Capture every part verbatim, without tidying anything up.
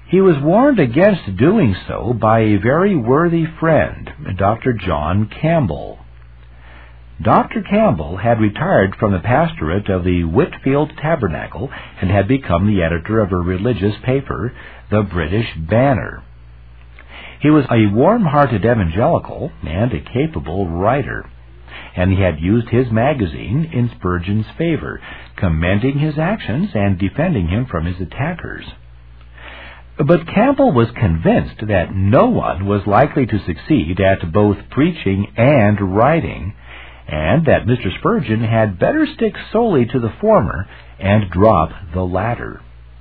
He was warned against doing so by a very worthy friend, Doctor John Campbell. Doctor Campbell had retired from the pastorate of the Whitfield Tabernacle and had become the editor of a religious paper, the British Banner. He was a warm-hearted evangelical and a capable writer, and he had used his magazine in Spurgeon's favor, commending his actions and defending him from his attackers. But Campbell was convinced that no one was likely to succeed at both preaching and writing, and that Mister Spurgeon had better stick solely to the former and drop the latter.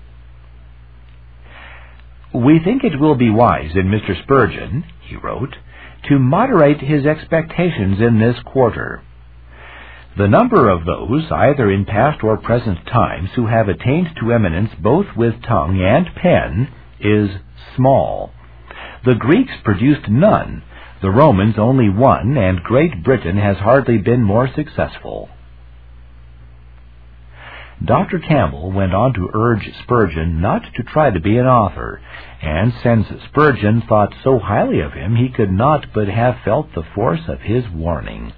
"We think it will be wise in Mister Spurgeon," he wrote, "to moderate his expectations in this quarter. The number of those, either in past or present times, who have attained to eminence both with tongue and pen is small. The Greeks produced none, the Romans only one, and Great Britain has hardly been more successful." Doctor Campbell went on to urge Spurgeon not to try to be an author, and since Spurgeon thought so highly of him, he could not but have felt the force of his warning.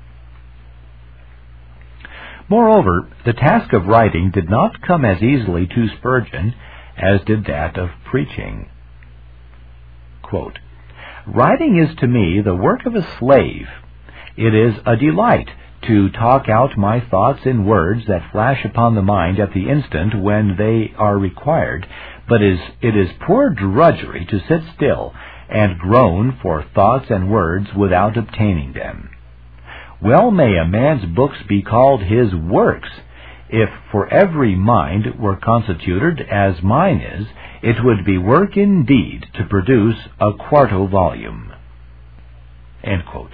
Moreover, the task of writing did not come as easily to Spurgeon as did that of preaching. Quote, "Writing is to me the work of a slave. It is a delight to talk out my thoughts in words that flash upon the mind at the instant when they are required, but is, it is poor drudgery to sit still and groan for thoughts and words without obtaining them. Well may a man's books be called his works. If for every mind were constituted as mine is, it would be work indeed to produce a quarto volume." End quote.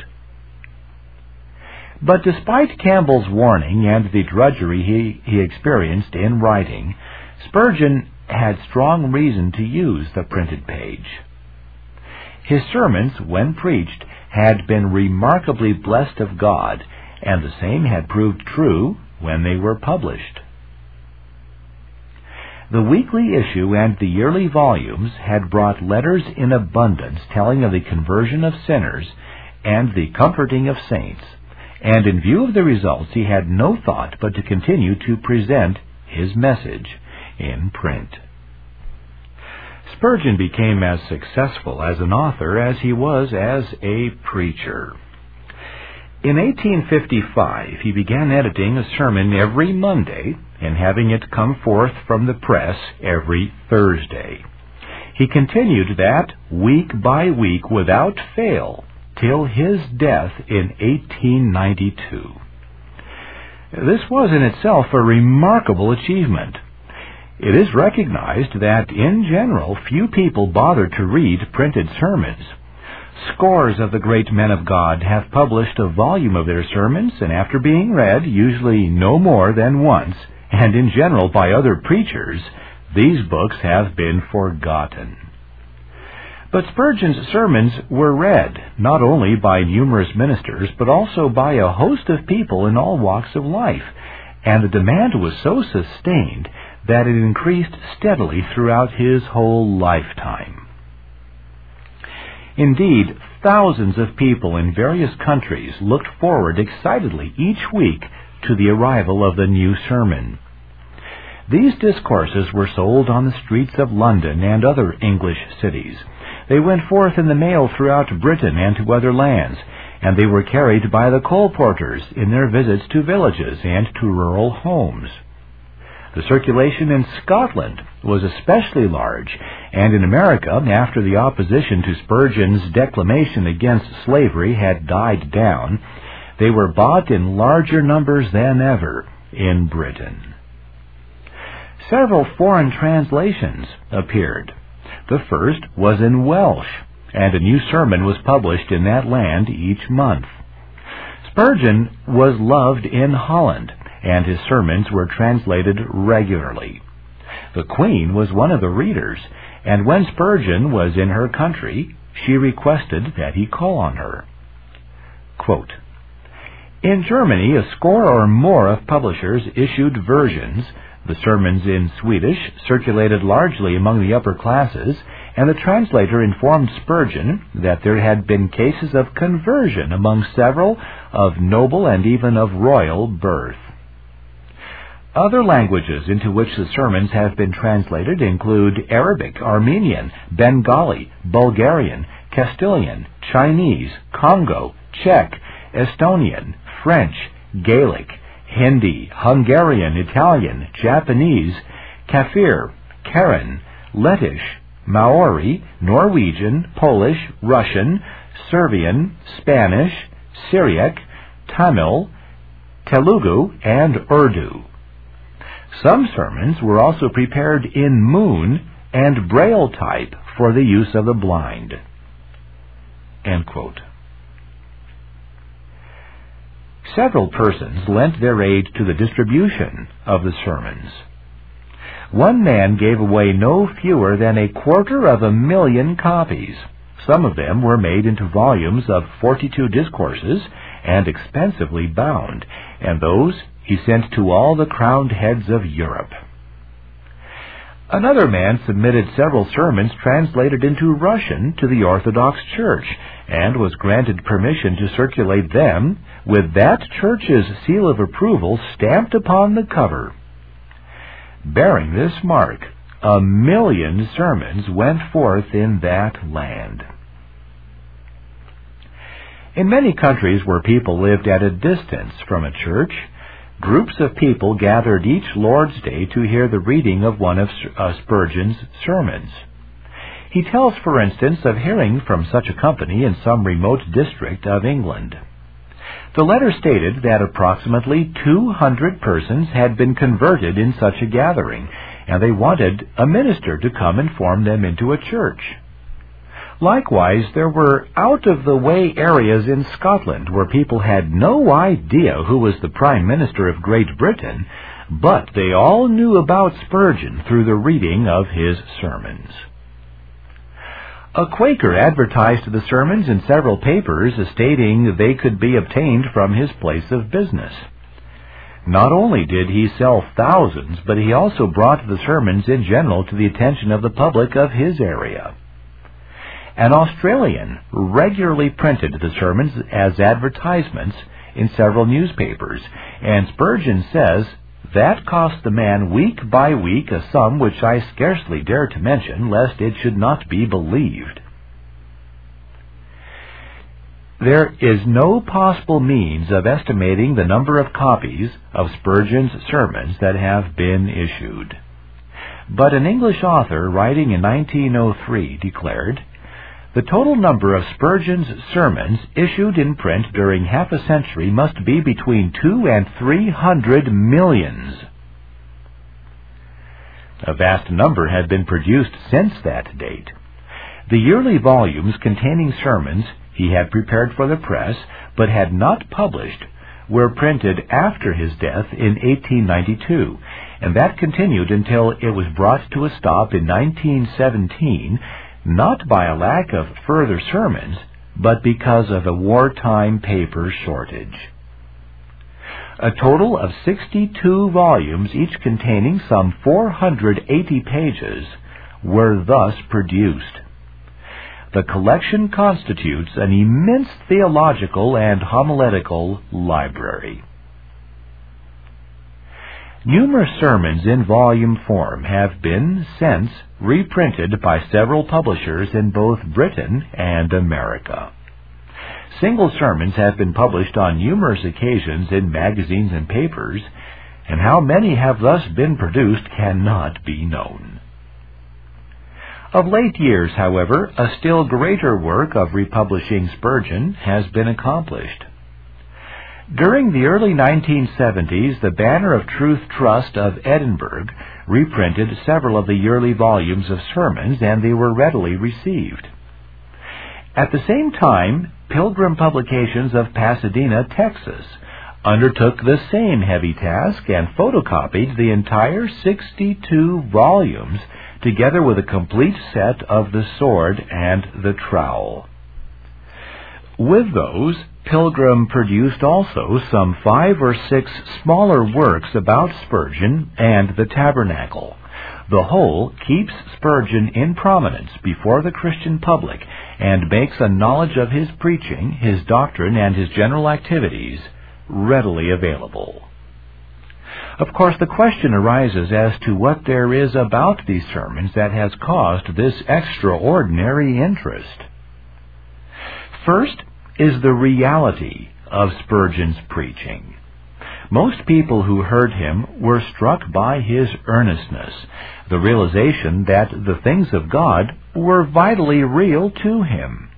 But despite Campbell's warning and the drudgery he, he experienced in writing, Spurgeon had strong reason to use the printed page. His sermons, when preached, had been remarkably blessed of God, and the same had proved true when they were published. The weekly issue and the yearly volumes had brought letters in abundance telling of the conversion of sinners and the comforting of saints, and in view of the results he had no thought but to continue to present his message in print. Spurgeon became as successful as an author as he was as a preacher. In eighteen fifty-five, he began editing a sermon every Monday and having it come forth from the press every Thursday. He continued that week by week without fail till his death in eighteen ninety-two. This was in itself a remarkable achievement. It is recognized that, in general, few people bother to read printed sermons. Scores of the great men of God have published a volume of their sermons, and after being read, usually no more than once, and in general by other preachers, these books have been forgotten. But Spurgeon's sermons were read not only by numerous ministers, but also by a host of people in all walks of life, and the demand was so sustained that it increased steadily throughout his whole lifetime. Indeed, thousands of people in various countries looked forward excitedly each week to the arrival of the new sermon. These discourses were sold on the streets of London and other English cities. They went forth in the mail throughout Britain and to other lands, and they were carried by the colporteurs in their visits to villages and to rural homes. The circulation in Scotland was especially large, and in America, after the opposition to Spurgeon's declamation against slavery had died down, they were bought in larger numbers than ever in Britain. Several foreign translations appeared. The first was in Welsh, and a new sermon was published in that land each month. Spurgeon was loved in Holland, and his sermons were translated regularly. The Queen was one of the readers, and when Spurgeon was in her country, she requested that he call on her. Quote, "In Germany, a score or more of publishers issued versions, The sermons in Swedish circulated largely among the upper classes, and the translator informed Spurgeon that there had been cases of conversion among several of noble and even of royal birth. Other languages into which the sermons have been translated include Arabic, Armenian, Bengali, Bulgarian, Castilian, Chinese, Congo, Czech, Estonian, French, Gaelic, Hindi, Hungarian, Italian, Japanese, Kafir, Karen, Lettish, Maori, Norwegian, Polish, Russian, Serbian, Spanish, Syriac, Tamil, Telugu, and Urdu. Some sermons were also prepared in Moon and Braille type for the use of the blind. End quote. Several persons lent their aid to the distribution of the sermons. One man gave away no fewer than a quarter of a million copies. Some of them were made into volumes of forty-two discourses and expensively bound, and those he sent to all the crowned heads of Europe. Another man submitted several sermons translated into Russian to the Orthodox Church, and was granted permission to circulate them with that church's seal of approval stamped upon the cover. Bearing this mark, a million sermons went forth in that land. In many countries where people lived at a distance from a church, groups of people gathered each Lord's Day to hear the reading of one of Spurgeon's sermons. He tells, for instance, of hearing from such a company in some remote district of England. The letter stated that approximately two hundred persons had been converted in such a gathering, and they wanted a minister to come and form them into a church. Likewise, there were out-of-the-way areas in Scotland where people had no idea who was the Prime Minister of Great Britain, but they all knew about Spurgeon through the reading of his sermons. A Quaker advertised the sermons in several papers, stating they could be obtained from his place of business. Not only did he sell thousands, but he also brought the sermons in general to the attention of the public of his area. An Australian regularly printed the sermons as advertisements in several newspapers, and Spurgeon says, "That cost the man week by week a sum which I scarcely dare to mention, lest it should not be believed." There is no possible means of estimating the number of copies of Spurgeon's sermons that have been issued. But an English author writing in nineteen oh three declared, "The total number of Spurgeon's sermons issued in print during half a century must be between two and three hundred millions." A vast number had been produced since that date. The yearly volumes containing sermons he had prepared for the press, but had not published, were printed after his death in eighteen ninety-two, and that continued until it was brought to a stop in nineteen seventeen, not by a lack of further sermons, but because of a wartime paper shortage. A total of sixty-two volumes, each containing some four hundred eighty pages, were thus produced. The collection constitutes an immense theological and homiletical library. Numerous sermons in volume form have been since reprinted by several publishers in both Britain and America. Single sermons have been published on numerous occasions in magazines and papers, and how many have thus been produced cannot be known. Of late years, however, a still greater work of republishing Spurgeon has been accomplished. During the early nineteen seventies, the Banner of Truth Trust of Edinburgh reprinted several of the yearly volumes of sermons, and they were readily received. At the same time, Pilgrim Publications of Pasadena, Texas, undertook the same heavy task and photocopied the entire sixty-two volumes, together with a complete set of the sword and the trowel. With those Pilgrim produced also some five or six smaller works about Spurgeon and the tabernacle. The whole keeps Spurgeon in prominence before the Christian public and makes a knowledge of his preaching, his doctrine, and his general activities readily available. Of course, the question arises as to what there is about these sermons that has caused this extraordinary interest. First is the reality of Spurgeon's preaching. Most people who heard him were struck by his earnestness, the realization that the things of God were vitally real to him.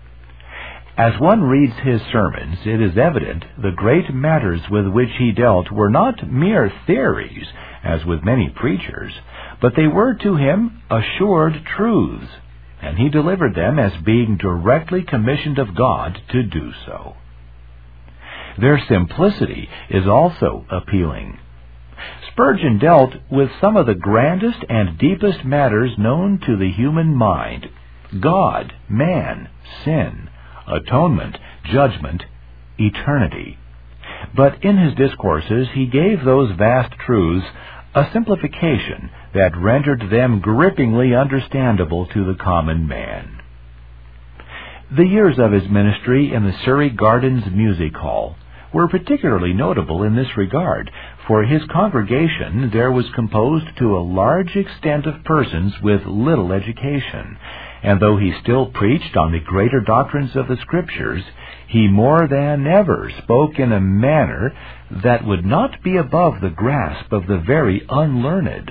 As one reads his sermons, it is evident the great matters with which he dealt were not mere theories, as with many preachers, but they were to him assured truths, and he delivered them as being directly commissioned of God to do so. Their simplicity is also appealing. Spurgeon dealt with some of the grandest and deepest matters known to the human mind: God, man, sin, atonement, judgment, eternity. But in his discourses he gave those vast truths a simplification that rendered them grippingly understandable to the common man. The years of his ministry in the Surrey Gardens Music Hall were particularly notable in this regard, for his congregation there was composed to a large extent of persons with little education, and though he still preached on the greater doctrines of the Scriptures, he more than ever spoke in a manner that would not be above the grasp of the very unlearned.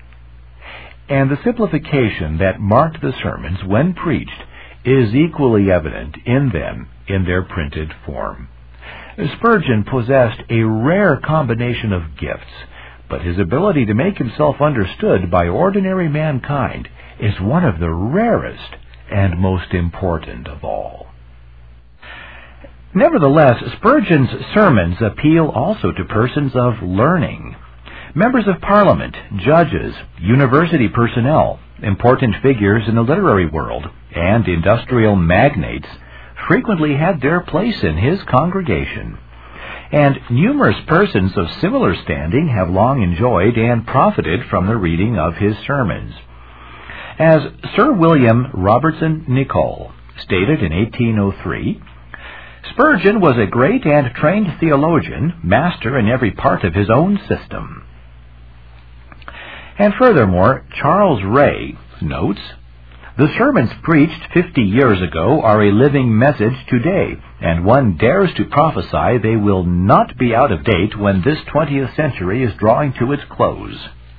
And the simplification that marked the sermons when preached is equally evident in them in their printed form. Spurgeon possessed a rare combination of gifts, but his ability to make himself understood by ordinary mankind is one of the rarest and most important of all. Nevertheless, Spurgeon's sermons appeal also to persons of learning. Members of Parliament, judges, university personnel, important figures in the literary world, and industrial magnates frequently had their place in his congregation, and numerous persons of similar standing have long enjoyed and profited from the reading of his sermons. As Sir William Robertson Nicoll stated in eighteen oh three, Spurgeon was a great and trained theologian, master in every part of his own system. And furthermore, Charles Ray notes, the sermons preached fifty years ago are a living message today, and one dares to prophesy they will not be out of date when this twentieth century is drawing to its close.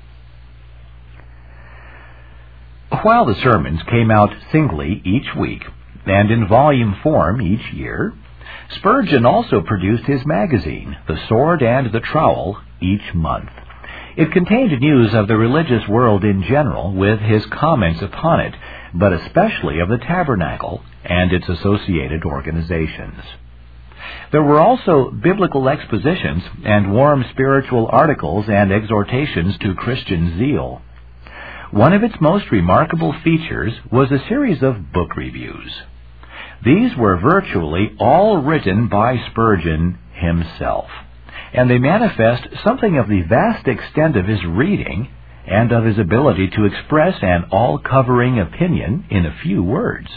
While the sermons came out singly each week, and in volume form each year, Spurgeon also produced his magazine, The Sword and the Trowel, each month. It contained news of the religious world in general, with his comments upon it, but especially of the tabernacle and its associated organizations. There were also biblical expositions and warm spiritual articles and exhortations to Christian zeal. One of its most remarkable features was a series of book reviews. These were virtually all written by Spurgeon himself, and they manifest something of the vast extent of his reading and of his ability to express an all-covering opinion in a few words.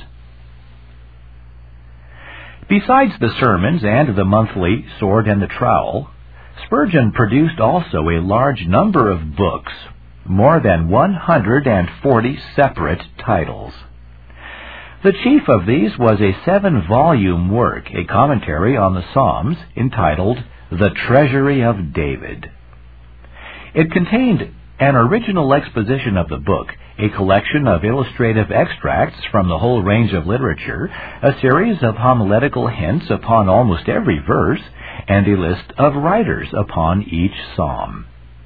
Besides the sermons and the monthly Sword and the Trowel, Spurgeon produced also a large number of books, more than one hundred forty separate titles. The chief of these was a seven-volume work, a commentary on the Psalms, entitled The Treasury of David. It contained an original exposition of the book, a collection of illustrative extracts from the whole range of literature, a series of homiletical hints upon almost every verse, and a list of writers upon each psalm.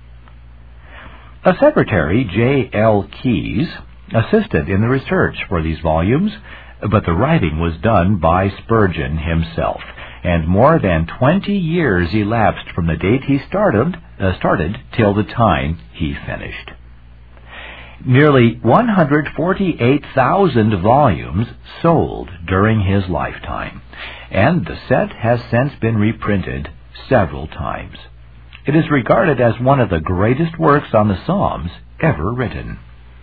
A secretary, J L Keyes, assisted in the research for these volumes, but the writing was done by Spurgeon himself, and more than twenty years elapsed from the date he started, uh, started till the time he finished. Nearly one hundred forty-eight thousand volumes sold during his lifetime, and the set has since been reprinted several times. It is regarded as one of the greatest works on the Psalms ever written.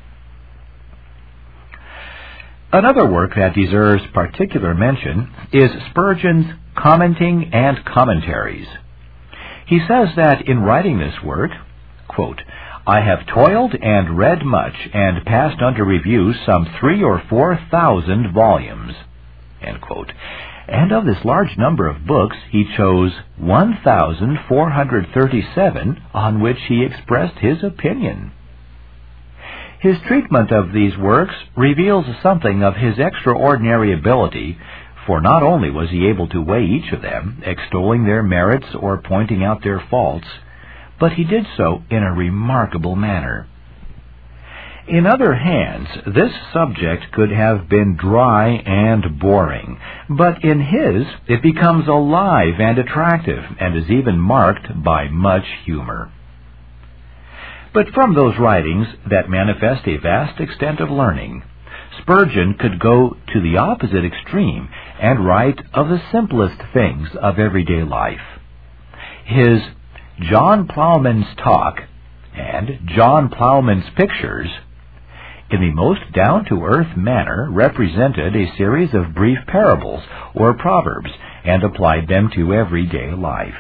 Another work that deserves particular mention is Spurgeon's Commenting and Commentaries. He says that in writing this work, quote, I have toiled and read much and passed under review some three or four thousand volumes, end quote. And of this large number of books, he chose one thousand four hundred thirty-seven on which he expressed his opinion. His treatment of these works reveals something of his extraordinary ability, for not only was he able to weigh each of them, extolling their merits or pointing out their faults, but he did so in a remarkable manner. In other hands, this subject could have been dry and boring, but in his it becomes alive and attractive, and is even marked by much humor. But from those writings that manifest a vast extent of learning, Spurgeon could go to the opposite extreme and write of the simplest things of everyday life. His John Plowman's Talk and John Plowman's Pictures, in the most down-to-earth manner, represented a series of brief parables or proverbs and applied them to everyday life.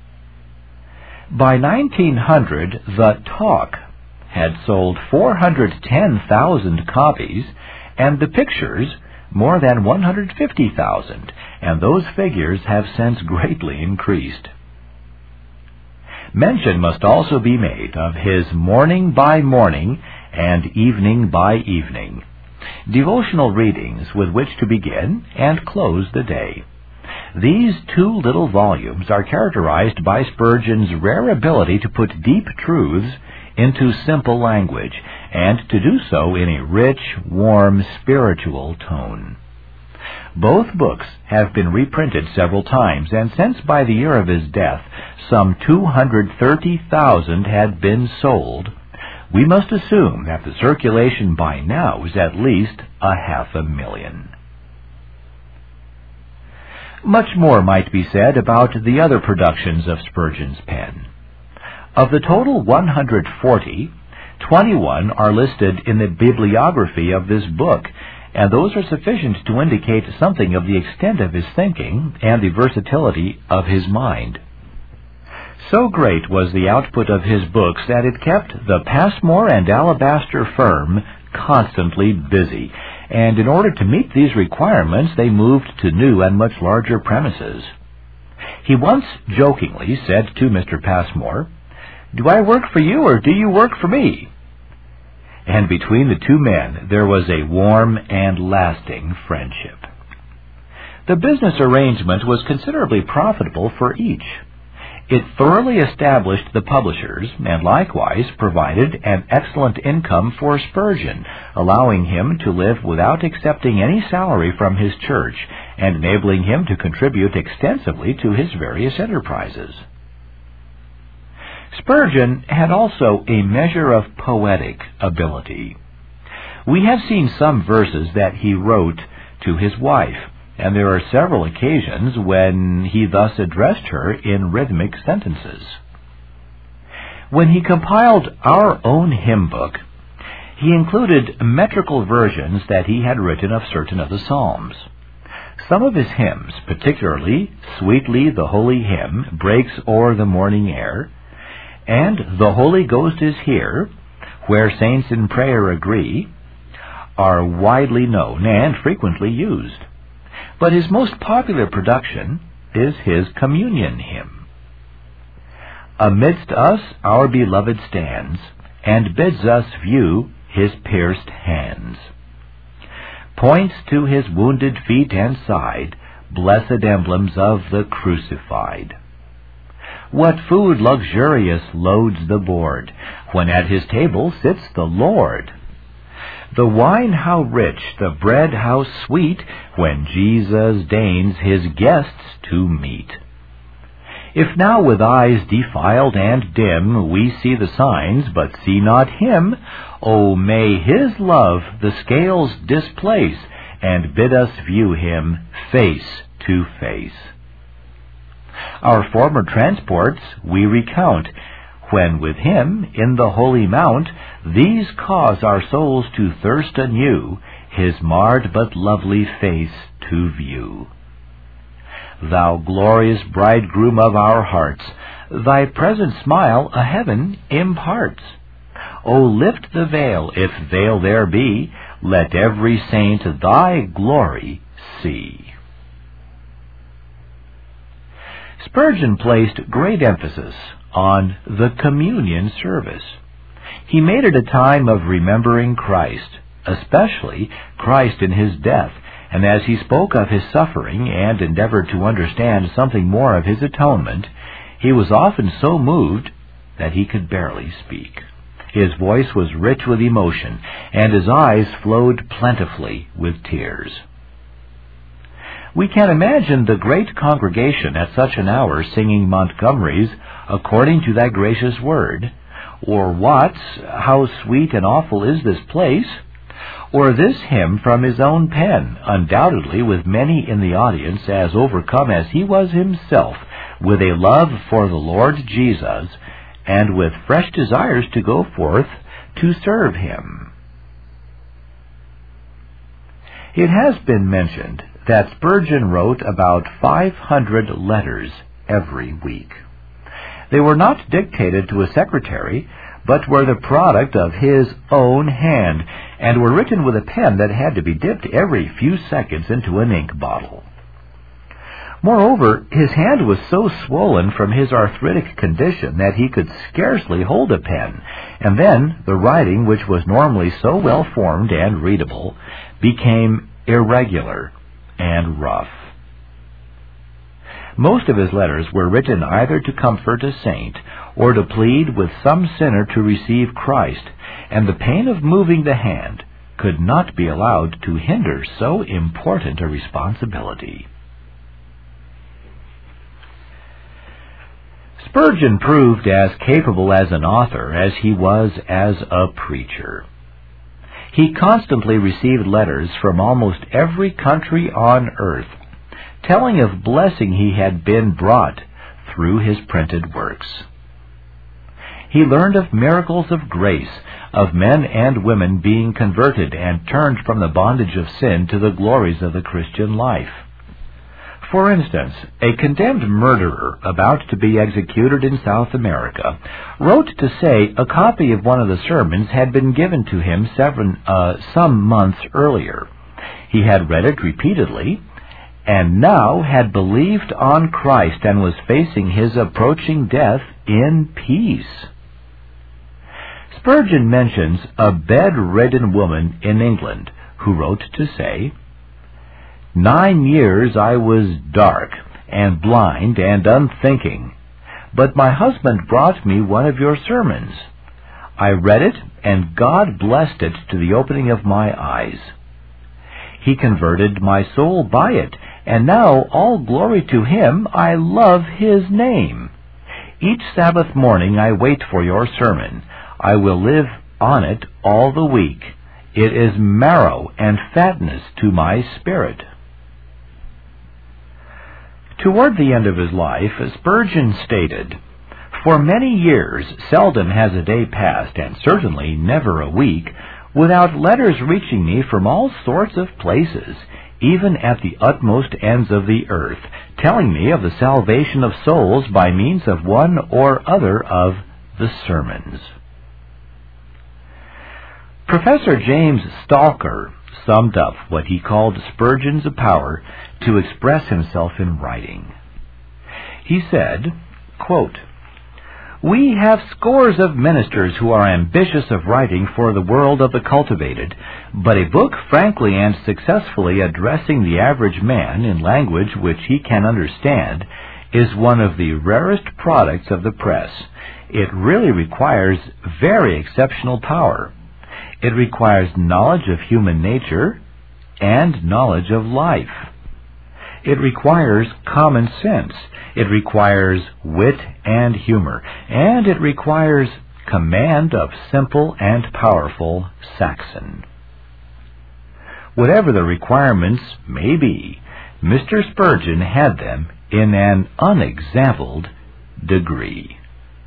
By nineteen hundred, the Talk had sold four hundred ten thousand copies, and the Pictures more than one hundred fifty thousand, and those figures have since greatly increased. Mention must also be made of his Morning by Morning and Evening by Evening, devotional readings with which to begin and close the day. These two little volumes are characterized by Spurgeon's rare ability to put deep truths into simple language, and to do so in a rich, warm, spiritual tone. Both books have been reprinted several times, and since by the year of his death some two hundred thirty thousand had been sold, we must assume that the circulation by now is at least a half a million. Much more might be said about the other productions of Spurgeon's pen. Of the total one hundred forty, twenty-one are listed in the bibliography of this book, and those are sufficient to indicate something of the extent of his thinking and the versatility of his mind. So great was the output of his books that it kept the Passmore and Alabaster firm constantly busy, and in order to meet these requirements they moved to new and much larger premises. He once jokingly said to Mister Passmore, "Do I work for you or do you work for me?" And between the two men there was a warm and lasting friendship. The business arrangement was considerably profitable for each. It thoroughly established the publishers, and likewise provided an excellent income for Spurgeon, allowing him to live without accepting any salary from his church, and enabling him to contribute extensively to his various enterprises. Spurgeon had also a measure of poetic ability. We have seen some verses that he wrote to his wife, and there are several occasions when he thus addressed her in rhythmic sentences. When he compiled Our Own Hymn Book, he included metrical versions that he had written of certain of the Psalms. Some of his hymns, particularly Sweetly the Holy Hymn, Breaks O'er the Morning Air, and The Holy Ghost is Here, Where Saints in Prayer Agree, are widely known and frequently used. But his most popular production is his Communion Hymn. Amidst us our Beloved stands, and bids us view his pierced hands. Points to his wounded feet and side, blessed emblems of the crucified. What food luxurious loads the board, when at his table sits the Lord? The wine how rich, the bread how sweet, when Jesus deigns his guests to meet. If now with eyes defiled and dim we see the signs, but see not him, Oh, may His love the scales displace, and bid us view Him face to face. Our former transports we recount, when with Him in the holy mount, these cause our souls to thirst anew, His marred but lovely face to view. Thou glorious bridegroom of our hearts, Thy present smile a heaven imparts. O lift the veil, if veil there be, let every saint Thy glory see. Spurgeon placed great emphasis on the communion service. He made it a time of remembering Christ, especially Christ in His death, and as he spoke of His suffering and endeavored to understand something more of His atonement, he was often so moved that he could barely speak. His voice was rich with emotion, and his eyes flowed plentifully with tears. We can imagine the great congregation at such an hour singing Montgomery's "According to Thy Gracious Word," or Watts' "How Sweet and Awful is This Place," or this hymn from his own pen, undoubtedly with many in the audience as overcome as he was himself with a love for the Lord Jesus, and with fresh desires to go forth to serve Him. It has been mentioned that Spurgeon wrote about five hundred letters every week. They were not dictated to a secretary, but were the product of his own hand, and were written with a pen that had to be dipped every few seconds into an ink bottle. Moreover, his hand was so swollen from his arthritic condition that he could scarcely hold a pen, and then the writing, which was normally so well formed and readable, became irregular and rough. Most of his letters were written either to comfort a saint or to plead with some sinner to receive Christ, and the pain of moving the hand could not be allowed to hinder so important a responsibility. Spurgeon proved as capable as an author as he was as a preacher. He constantly received letters from almost every country on earth, telling of blessing he had been brought through his printed works. He learned of miracles of grace, of men and women being converted and turned from the bondage of sin to the glories of the Christian life. For instance, a condemned murderer about to be executed in South America wrote to say a copy of one of the sermons had been given to him seven, uh, some months earlier. He had read it repeatedly, and now had believed on Christ and was facing his approaching death in peace. Spurgeon mentions a bedridden woman in England who wrote to say, "Nine years I was dark and blind and unthinking, but my husband brought me one of your sermons. I read it, and God blessed it to the opening of my eyes. He converted my soul by it, and now, all glory to Him, I love His name. Each Sabbath morning I wait for your sermon. I will live on it all the week. It is marrow and fatness to my spirit." Toward the end of his life, Spurgeon stated, "For many years seldom has a day passed, and certainly never a week, without letters reaching me from all sorts of places, even at the utmost ends of the earth, telling me of the salvation of souls by means of one or other of the sermons." Professor James Stalker summed up what he called Spurgeon's power to express himself in writing. He said, quote, "We have scores of ministers who are ambitious of writing for the world of the cultivated, but a book frankly and successfully addressing the average man in language which he can understand is one of the rarest products of the press. It really requires very exceptional power. It requires knowledge of human nature and knowledge of life. It requires common sense. It requires wit and humor. And it requires command of simple and powerful Saxon. Whatever the requirements may be, Mister Spurgeon had them in an unexampled degree.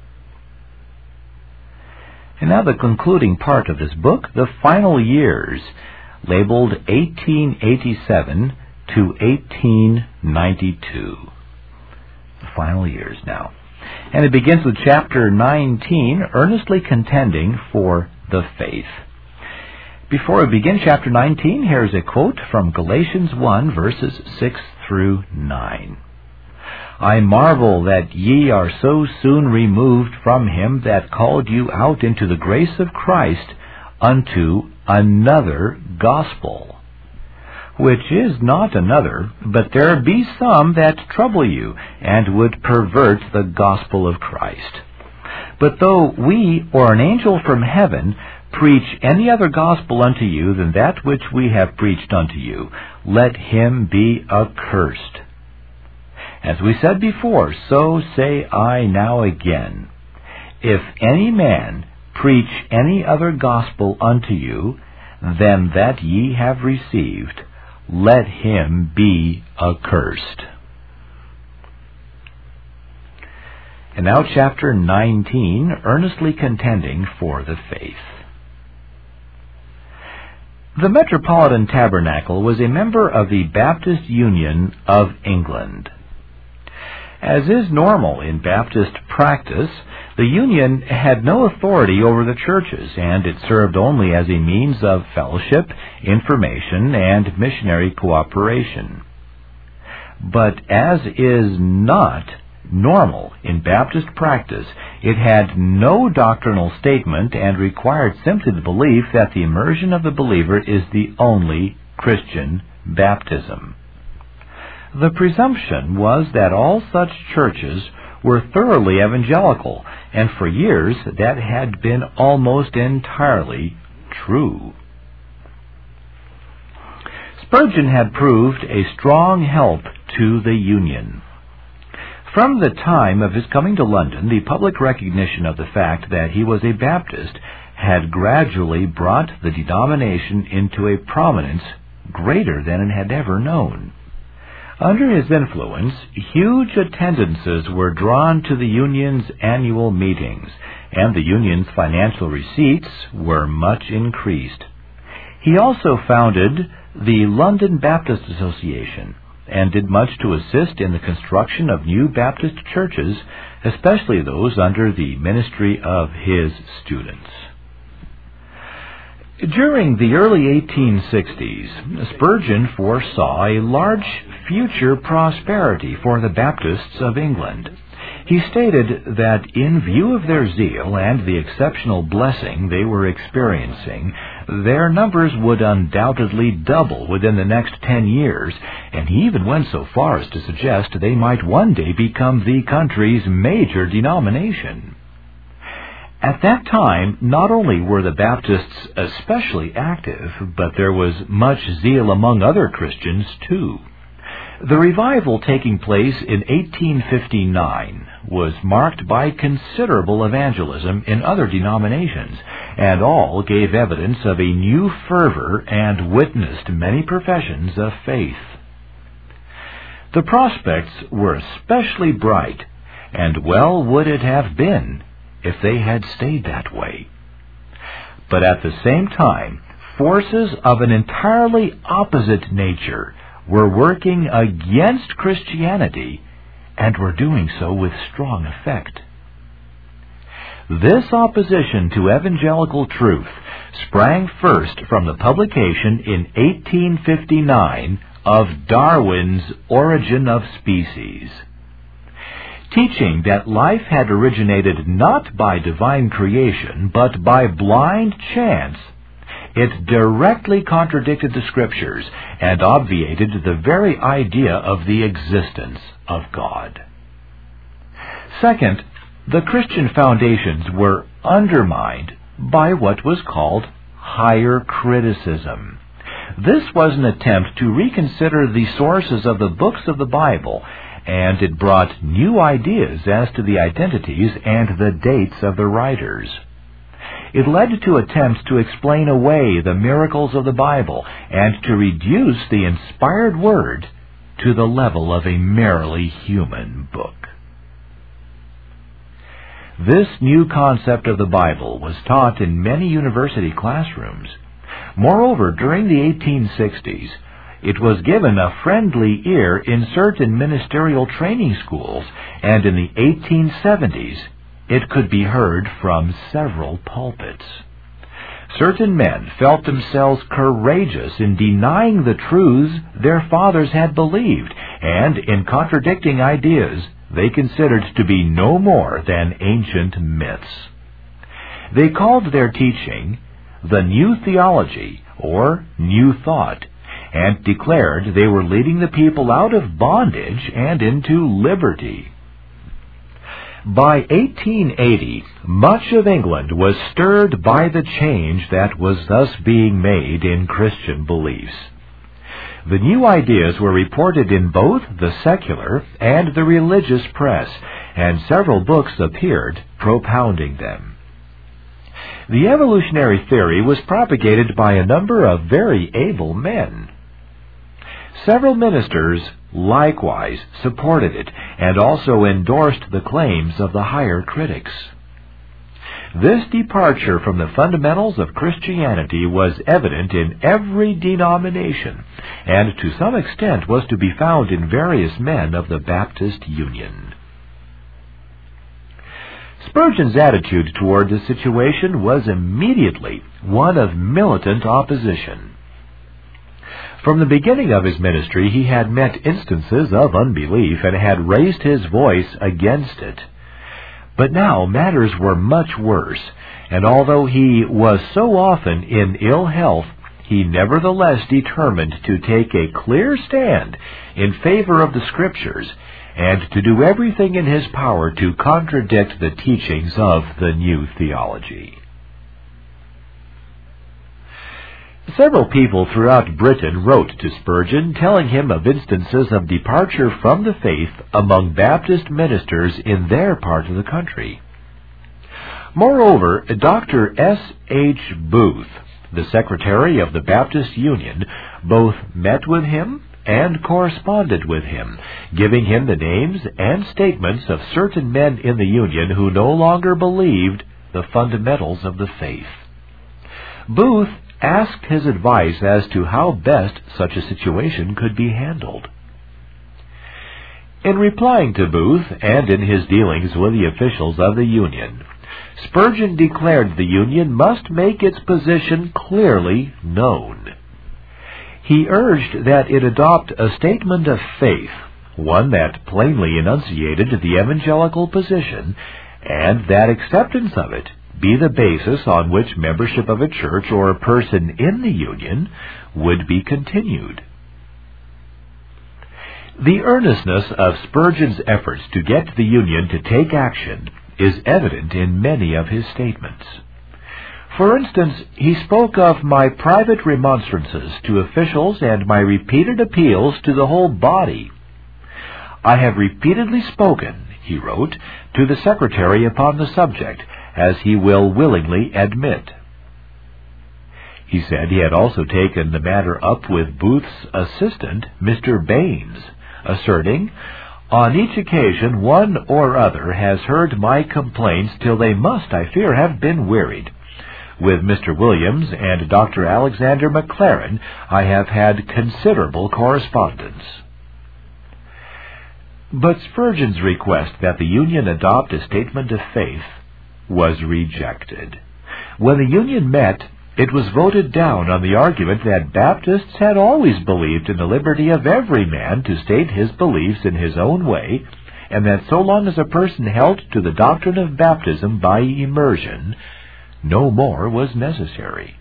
And now the concluding part of this book, The Final Years, labeled eighteen eighty-seven to eighteen ninety-two. The final years now. And it begins with chapter nineteen, Earnestly Contending for the Faith. Before we begin chapter nineteen, here's a quote from Galatians one, verses six through nine. I marvel that ye are so soon removed from him that called you out into the grace of Christ unto another gospel, which is not another, but there be some that trouble you, and would pervert the gospel of Christ. But though we or an angel from heaven preach any other gospel unto you than that which we have preached unto you, let him be accursed. As we said before, so say I now again, if any man preach any other gospel unto you than that ye have received, let him be accursed. And now chapter nineteen, Earnestly Contending for the Faith. The Metropolitan Tabernacle was a member of the Baptist Union of England. As is normal in Baptist practice, the Union had no authority over the churches, and it served only as a means of fellowship, information, and missionary cooperation. But as is not normal in Baptist practice, it had no doctrinal statement and required simply the belief that the immersion of the believer is the only Christian baptism. The presumption was that all such churches were thoroughly evangelical, and for years that had been almost entirely true. Spurgeon had proved a strong help to the Union. From the time of his coming to London, the public recognition of the fact that he was a Baptist had gradually brought the denomination into a prominence greater than it had ever known. Under his influence, huge attendances were drawn to the Union's annual meetings, and the Union's financial receipts were much increased. He also founded the London Baptist Association, and did much to assist in the construction of new Baptist churches, especially those under the ministry of his students. During the early eighteen sixties, Spurgeon foresaw a large future prosperity for the Baptists of England. He stated that in view of their zeal and the exceptional blessing they were experiencing, their numbers would undoubtedly double within the next ten years, and he even went so far as to suggest they might one day become the country's major denomination. At that time, not only were the Baptists especially active, but there was much zeal among other Christians, too. The revival taking place in eighteen fifty-nine was marked by considerable evangelism in other denominations, and all gave evidence of a new fervor and witnessed many professions of faith. The prospects were especially bright, and well would it have been if they had stayed that way. But at the same time, forces of an entirely opposite nature were working against Christianity, and were doing so with strong effect. This opposition to evangelical truth sprang first from the publication in eighteen fifty-nine of Darwin's Origin of Species. Teaching that life had originated not by divine creation, but by blind chance, it directly contradicted the Scriptures and obviated the very idea of the existence of God. Second, the Christian foundations were undermined by what was called higher criticism. This was an attempt to reconsider the sources of the books of the Bible, and it brought new ideas as to the identities and the dates of the writers. It led to attempts to explain away the miracles of the Bible and to reduce the inspired Word to the level of a merely human book. This new concept of the Bible was taught in many university classrooms. Moreover, during the eighteen sixties, it was given a friendly ear in certain ministerial training schools, and in the eighteen seventies, it could be heard from several pulpits. Certain men felt themselves courageous in denying the truths their fathers had believed, and in contradicting ideas they considered to be no more than ancient myths. They called their teaching the New Theology, or New Thought, and declared they were leading the people out of bondage and into liberty. By eighteen eighty, much of England was stirred by the change that was thus being made in Christian beliefs. The new ideas were reported in both the secular and the religious press, and several books appeared propounding them. The evolutionary theory was propagated by a number of very able men. Several ministers likewise supported it and also endorsed the claims of the higher critics. This departure from the fundamentals of Christianity was evident in every denomination, and to some extent was to be found in various men of the Baptist Union. Spurgeon's attitude toward the situation was immediately one of militant opposition. From the beginning of his ministry, he had met instances of unbelief and had raised his voice against it. But now matters were much worse, and although he was so often in ill health, he nevertheless determined to take a clear stand in favor of the Scriptures and to do everything in his power to contradict the teachings of the New Theology. Several people throughout Britain wrote to Spurgeon telling him of instances of departure from the faith among Baptist ministers in their part of the country. Moreover, Doctor S H Booth, the secretary of the Baptist Union, both met with him and corresponded with him, giving him the names and statements of certain men in the Union who no longer believed the fundamentals of the faith. Booth asked his advice as to how best such a situation could be handled. In replying to Booth, and in his dealings with the officials of the Union, Spurgeon declared the Union must make its position clearly known. He urged that it adopt a statement of faith, one that plainly enunciated the evangelical position, and that acceptance of it be the basis on which membership of a church or a person in the Union would be continued. The earnestness of Spurgeon's efforts to get the Union to take action is evident in many of his statements. For instance, he spoke of my private remonstrances to officials and my repeated appeals to the whole body. I have repeatedly spoken, he wrote, to the Secretary upon the subject, as he will willingly admit. He said he had also taken the matter up with Booth's assistant, Mister Baines, asserting, "On each occasion one or other has heard my complaints till they must, I fear, have been wearied. With Mister Williams and Doctor Alexander McLaren I have had considerable correspondence." But Spurgeon's request that the Union adopt a statement of faith was rejected. When the Union met, it was voted down on the argument that Baptists had always believed in the liberty of every man to state his beliefs in his own way, and that so long as a person held to the doctrine of baptism by immersion, no more was necessary.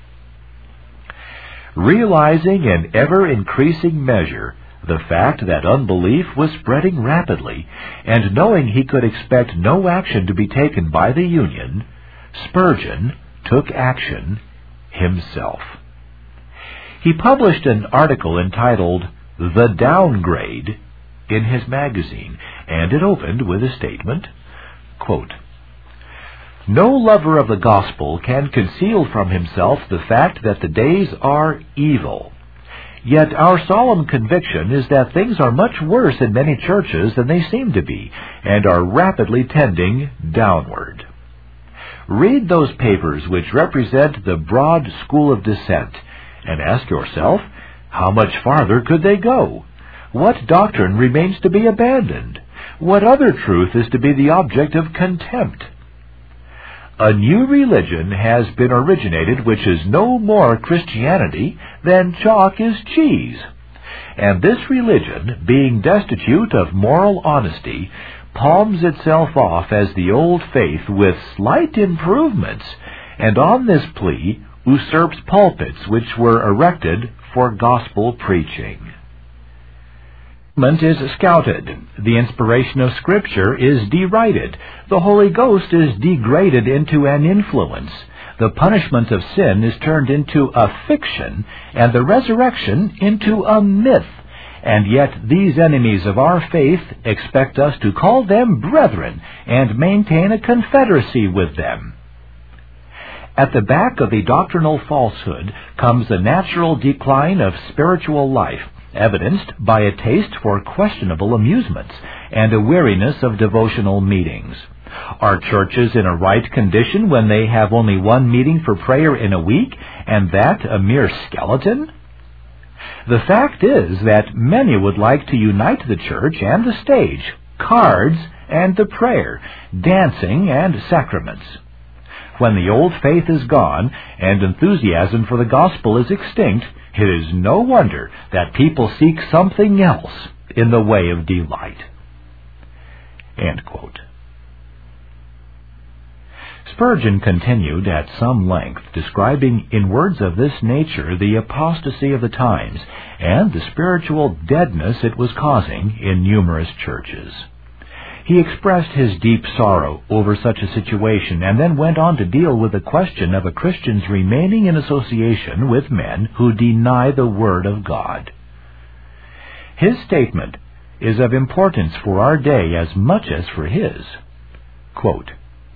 Realizing in ever-increasing measure the fact that unbelief was spreading rapidly, and knowing he could expect no action to be taken by the Union, Spurgeon took action himself. He published an article entitled "The Downgrade" in his magazine, and it opened with a statement, quote, No lover of the gospel can conceal from himself the fact that the days are evil. Yet our solemn conviction is that things are much worse in many churches than they seem to be, and are rapidly tending downward. Read those papers which represent the broad school of dissent, and ask yourself, how much farther could they go? What doctrine remains to be abandoned? What other truth is to be the object of contempt? A new religion has been originated which is no more Christianity than chalk is cheese. And this religion, being destitute of moral honesty, palms itself off as the old faith with slight improvements, and on this plea usurps pulpits which were erected for gospel preaching. Is scouted, the inspiration of Scripture is derided, the Holy Ghost is degraded into an influence, the punishment of sin is turned into a fiction, and the resurrection into a myth, and yet these enemies of our faith expect us to call them brethren and maintain a confederacy with them. At the back of the doctrinal falsehood comes the natural decline of spiritual life, evidenced by a taste for questionable amusements and a weariness of devotional meetings. Are churches in a right condition when they have only one meeting for prayer in a week, and that a mere skeleton? The fact is that many would like to unite the church and the stage, cards and the prayer, dancing and sacraments. When the old faith is gone and enthusiasm for the gospel is extinct, it is no wonder that people seek something else in the way of delight. End quote. Spurgeon continued at some length, describing in words of this nature the apostasy of the times and the spiritual deadness it was causing in numerous churches. He expressed his deep sorrow over such a situation, and then went on to deal with the question of a Christian's remaining in association with men who deny the Word of God. His statement is of importance for our day as much as for his. Quote,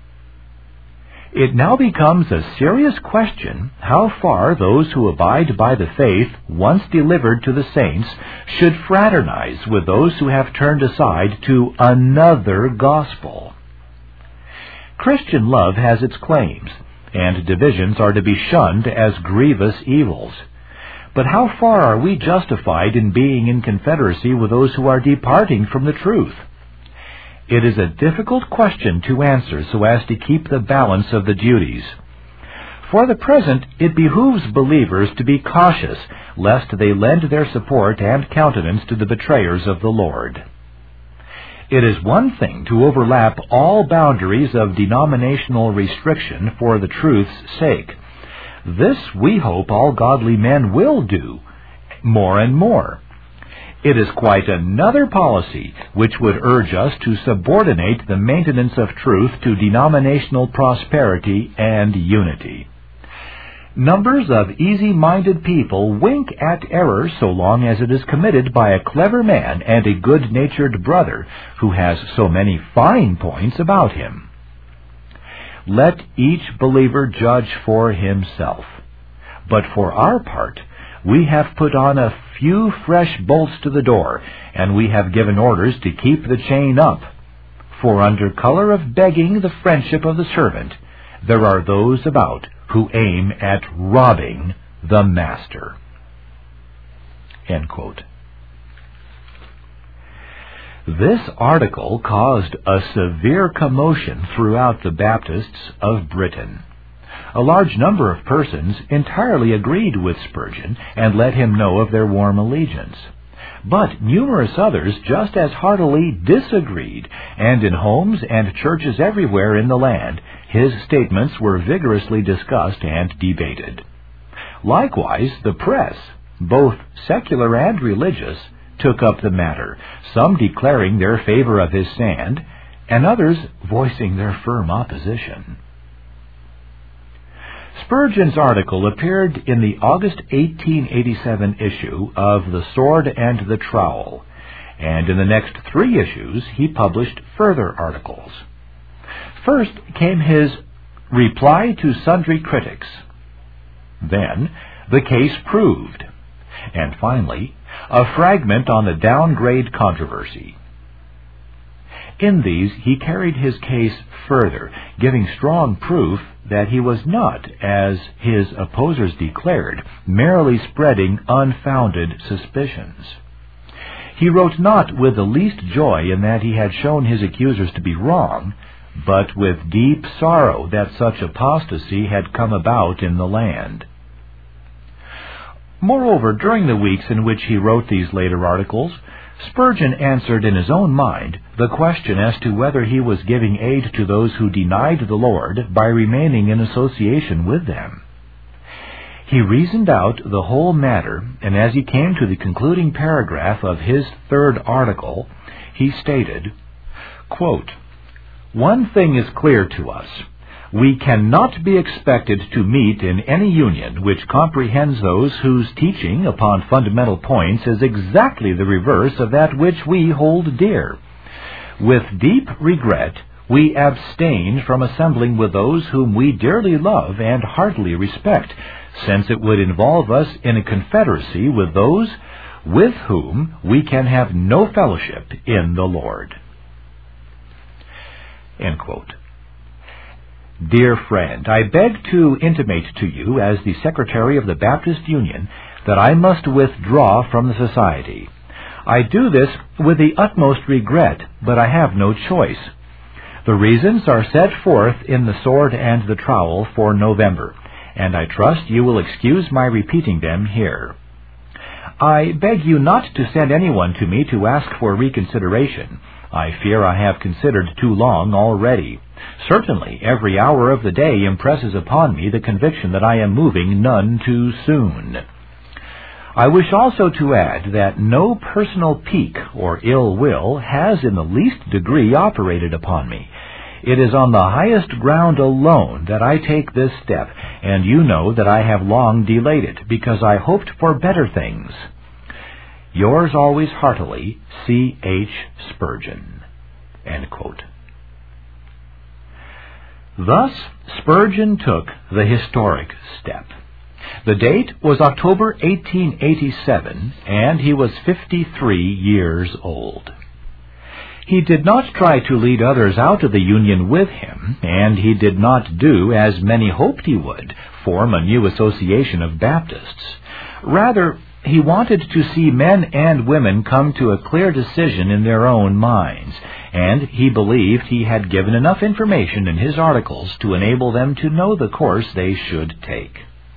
"It now becomes a serious question how far those who abide by the faith once delivered to the saints should fraternize with those who have turned aside to another gospel. Christian love has its claims, and divisions are to be shunned as grievous evils. But how far are we justified in being in confederacy with those who are departing from the truth? It is a difficult question to answer so as to keep the balance of the duties. For the present, it behooves believers to be cautious, lest they lend their support and countenance to the betrayers of the Lord. It is one thing to overlap all boundaries of denominational restriction for the truth's sake. This we hope all godly men will do, more and more. It is quite another policy which would urge us to subordinate the maintenance of truth to denominational prosperity and unity. Numbers of easy-minded people wink at error so long as it is committed by a clever man and a good-natured brother who has so many fine points about him. Let each believer judge for himself. But for our part, we have put on a few fresh bolts to the door, and we have given orders to keep the chain up. For under color of begging the friendship of the servant, there are those about who aim at robbing the master." End quote. This article caused a severe commotion throughout the Baptists of Britain. A large number of persons entirely agreed with Spurgeon and let him know of their warm allegiance. But numerous others just as heartily disagreed, and in homes and churches everywhere in the land, his statements were vigorously discussed and debated. Likewise, the press, both secular and religious, took up the matter, some declaring their favor of his stand, and others voicing their firm opposition. Spurgeon's article appeared in the August eighteen eighty-seven issue of The Sword and the Trowel, and in the next three issues he published further articles. First came his reply to sundry critics. Then, the case proved. And finally, a fragment on the downgrade controversy. In these, he carried his case further, giving strong proof that he was not, as his opposers declared, merely spreading unfounded suspicions. He wrote not with the least joy in that he had shown his accusers to be wrong, but with deep sorrow that such apostasy had come about in the land. Moreover, during the weeks in which he wrote these later articles, Spurgeon answered in his own mind the question as to whether he was giving aid to those who denied the Lord by remaining in association with them. He reasoned out the whole matter, and as he came to the concluding paragraph of his third article, he stated, quote, "One thing is clear to us. We cannot be expected to meet in any union which comprehends those whose teaching upon fundamental points is exactly the reverse of that which we hold dear. With deep regret, we abstain from assembling with those whom we dearly love and heartily respect, since it would involve us in a confederacy with those with whom we can have no fellowship in the Lord." End quote. Dear friend, I beg to intimate to you, as the Secretary of the Baptist Union, that I must withdraw from the Society. I do this with the utmost regret, but I have no choice. The reasons are set forth in The Sword and the Trowel for November, and I trust you will excuse my repeating them here. I beg you not to send anyone to me to ask for reconsideration. I fear I have considered too long already. Certainly, every hour of the day impresses upon me the conviction that I am moving none too soon. I wish also to add that no personal pique or ill will has in the least degree operated upon me. It is on the highest ground alone that I take this step, and you know that I have long delayed it, because I hoped for better things. Yours always heartily, C H Spurgeon. End quote. Thus, Spurgeon took the historic step. The date was October eighteen eighty-seven, and he was fifty-three years old. He did not try to lead others out of the Union with him, and he did not do, as many hoped he would, form a new association of Baptists. Rather, he wanted to see men and women come to a clear decision in their own minds, and he believed he had given enough information in his articles to enable them to know the course they should take.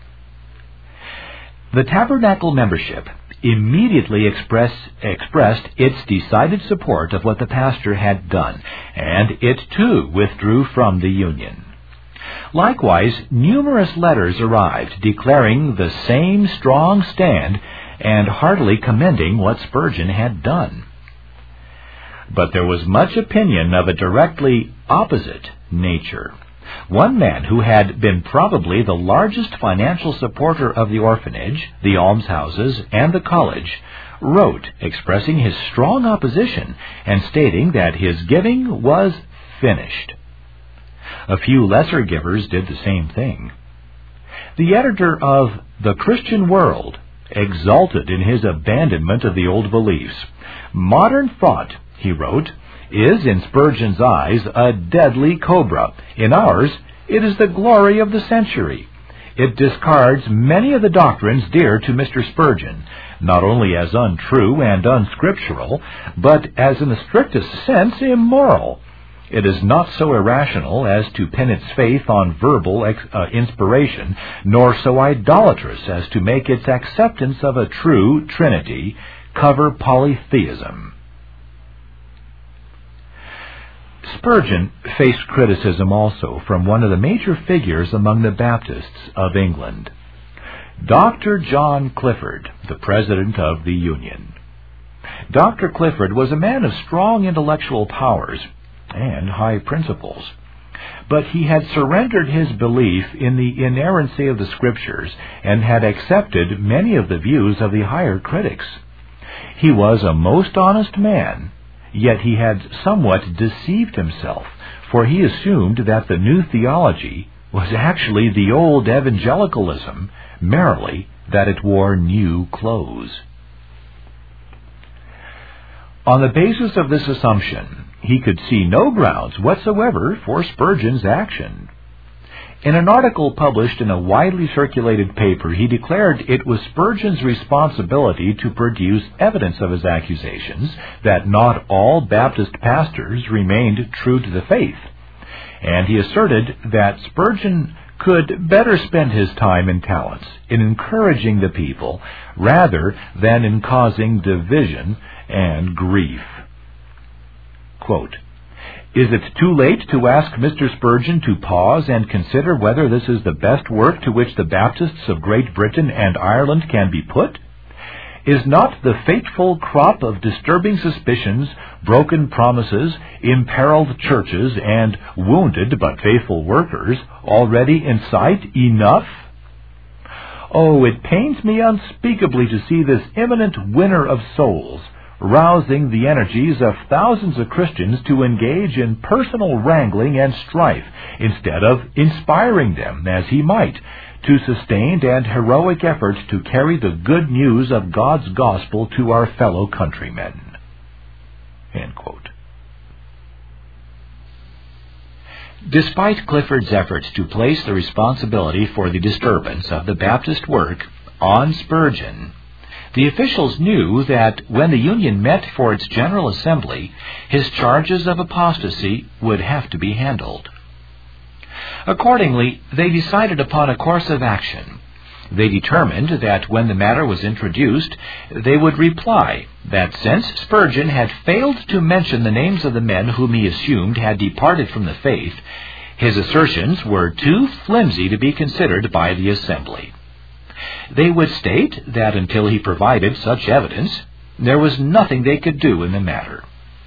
The Tabernacle membership immediately express, expressed its decided support of what the pastor had done, and it too withdrew from the Union. Likewise, numerous letters arrived declaring the same strong stand and heartily commending what Spurgeon had done. But there was much opinion of a directly opposite nature. One man who had been probably the largest financial supporter of the orphanage, the almshouses, and the college, wrote expressing his strong opposition and stating that his giving was finished. A few lesser givers did the same thing. The editor of The Christian World exulted in his abandonment of the old beliefs. "Modern thought," he wrote, "is in Spurgeon's eyes a deadly cobra. In ours, it is the glory of the century. It discards many of the doctrines dear to Mister Spurgeon, not only as untrue and unscriptural, but as in the strictest sense immoral. It is not so irrational as to pin its faith on verbal ex- uh, inspiration, nor so idolatrous as to make its acceptance of a true Trinity cover polytheism." Spurgeon faced criticism also from one of the major figures among the Baptists of England, Doctor John Clifford, the president of the Union. Doctor Clifford was a man of strong intellectual powers and high principles, but he had surrendered his belief in the inerrancy of the Scriptures and had accepted many of the views of the higher critics. He was a most honest man, yet he had somewhat deceived himself, for he assumed that the new theology was actually the old evangelicalism, merely that it wore new clothes. On the basis of this assumption, he could see no grounds whatsoever for Spurgeon's action. In an article published in a widely circulated paper, he declared it was Spurgeon's responsibility to produce evidence of his accusations that not all Baptist pastors remained true to the faith, and he asserted that Spurgeon could better spend his time and talents in encouraging the people rather than in causing division and grief. Quote, "Is it too late to ask Mister Spurgeon to pause and consider whether this is the best work to which the Baptists of Great Britain and Ireland can be put? Is not the fateful crop of disturbing suspicions, broken promises, imperiled churches, and wounded but faithful workers already in sight enough? Oh, it pains me unspeakably to see this imminent winner of souls rousing the energies of thousands of Christians to engage in personal wrangling and strife, instead of inspiring them, as he might, to sustained and heroic efforts to carry the good news of God's gospel to our fellow countrymen." End quote. Despite Clifford's efforts to place the responsibility for the disturbance of the Baptist work on Spurgeon, the officials knew that when the Union met for its General Assembly, his charges of apostasy would have to be handled. Accordingly, they decided upon a course of action. They determined that when the matter was introduced, they would reply that since Spurgeon had failed to mention the names of the men whom he assumed had departed from the faith, his assertions were too flimsy to be considered by the Assembly. They would state that until he provided such evidence, there was nothing they could do in the matter.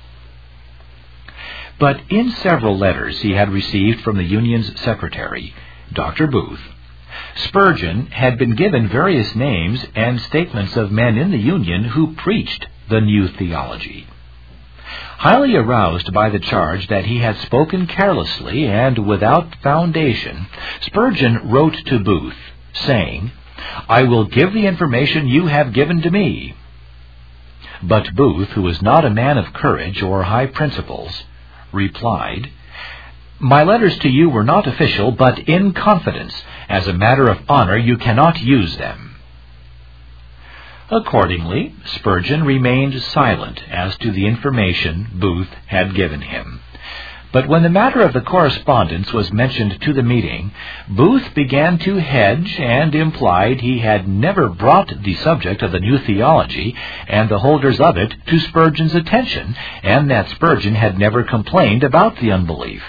But in several letters he had received from the Union's secretary, Doctor Booth, Spurgeon had been given various names and statements of men in the Union who preached the new theology. Highly aroused by the charge that he had spoken carelessly and without foundation, Spurgeon wrote to Booth, saying, "I will give the information you have given to me." But Booth, who was not a man of courage or high principles, replied, "My letters to you were not official, but in confidence. As a matter of honor, you cannot use them." Accordingly, Spurgeon remained silent as to the information Booth had given him. But when the matter of the correspondence was mentioned to the meeting, Booth began to hedge and implied he had never brought the subject of the new theology and the holders of it to Spurgeon's attention, and that Spurgeon had never complained about the unbelief.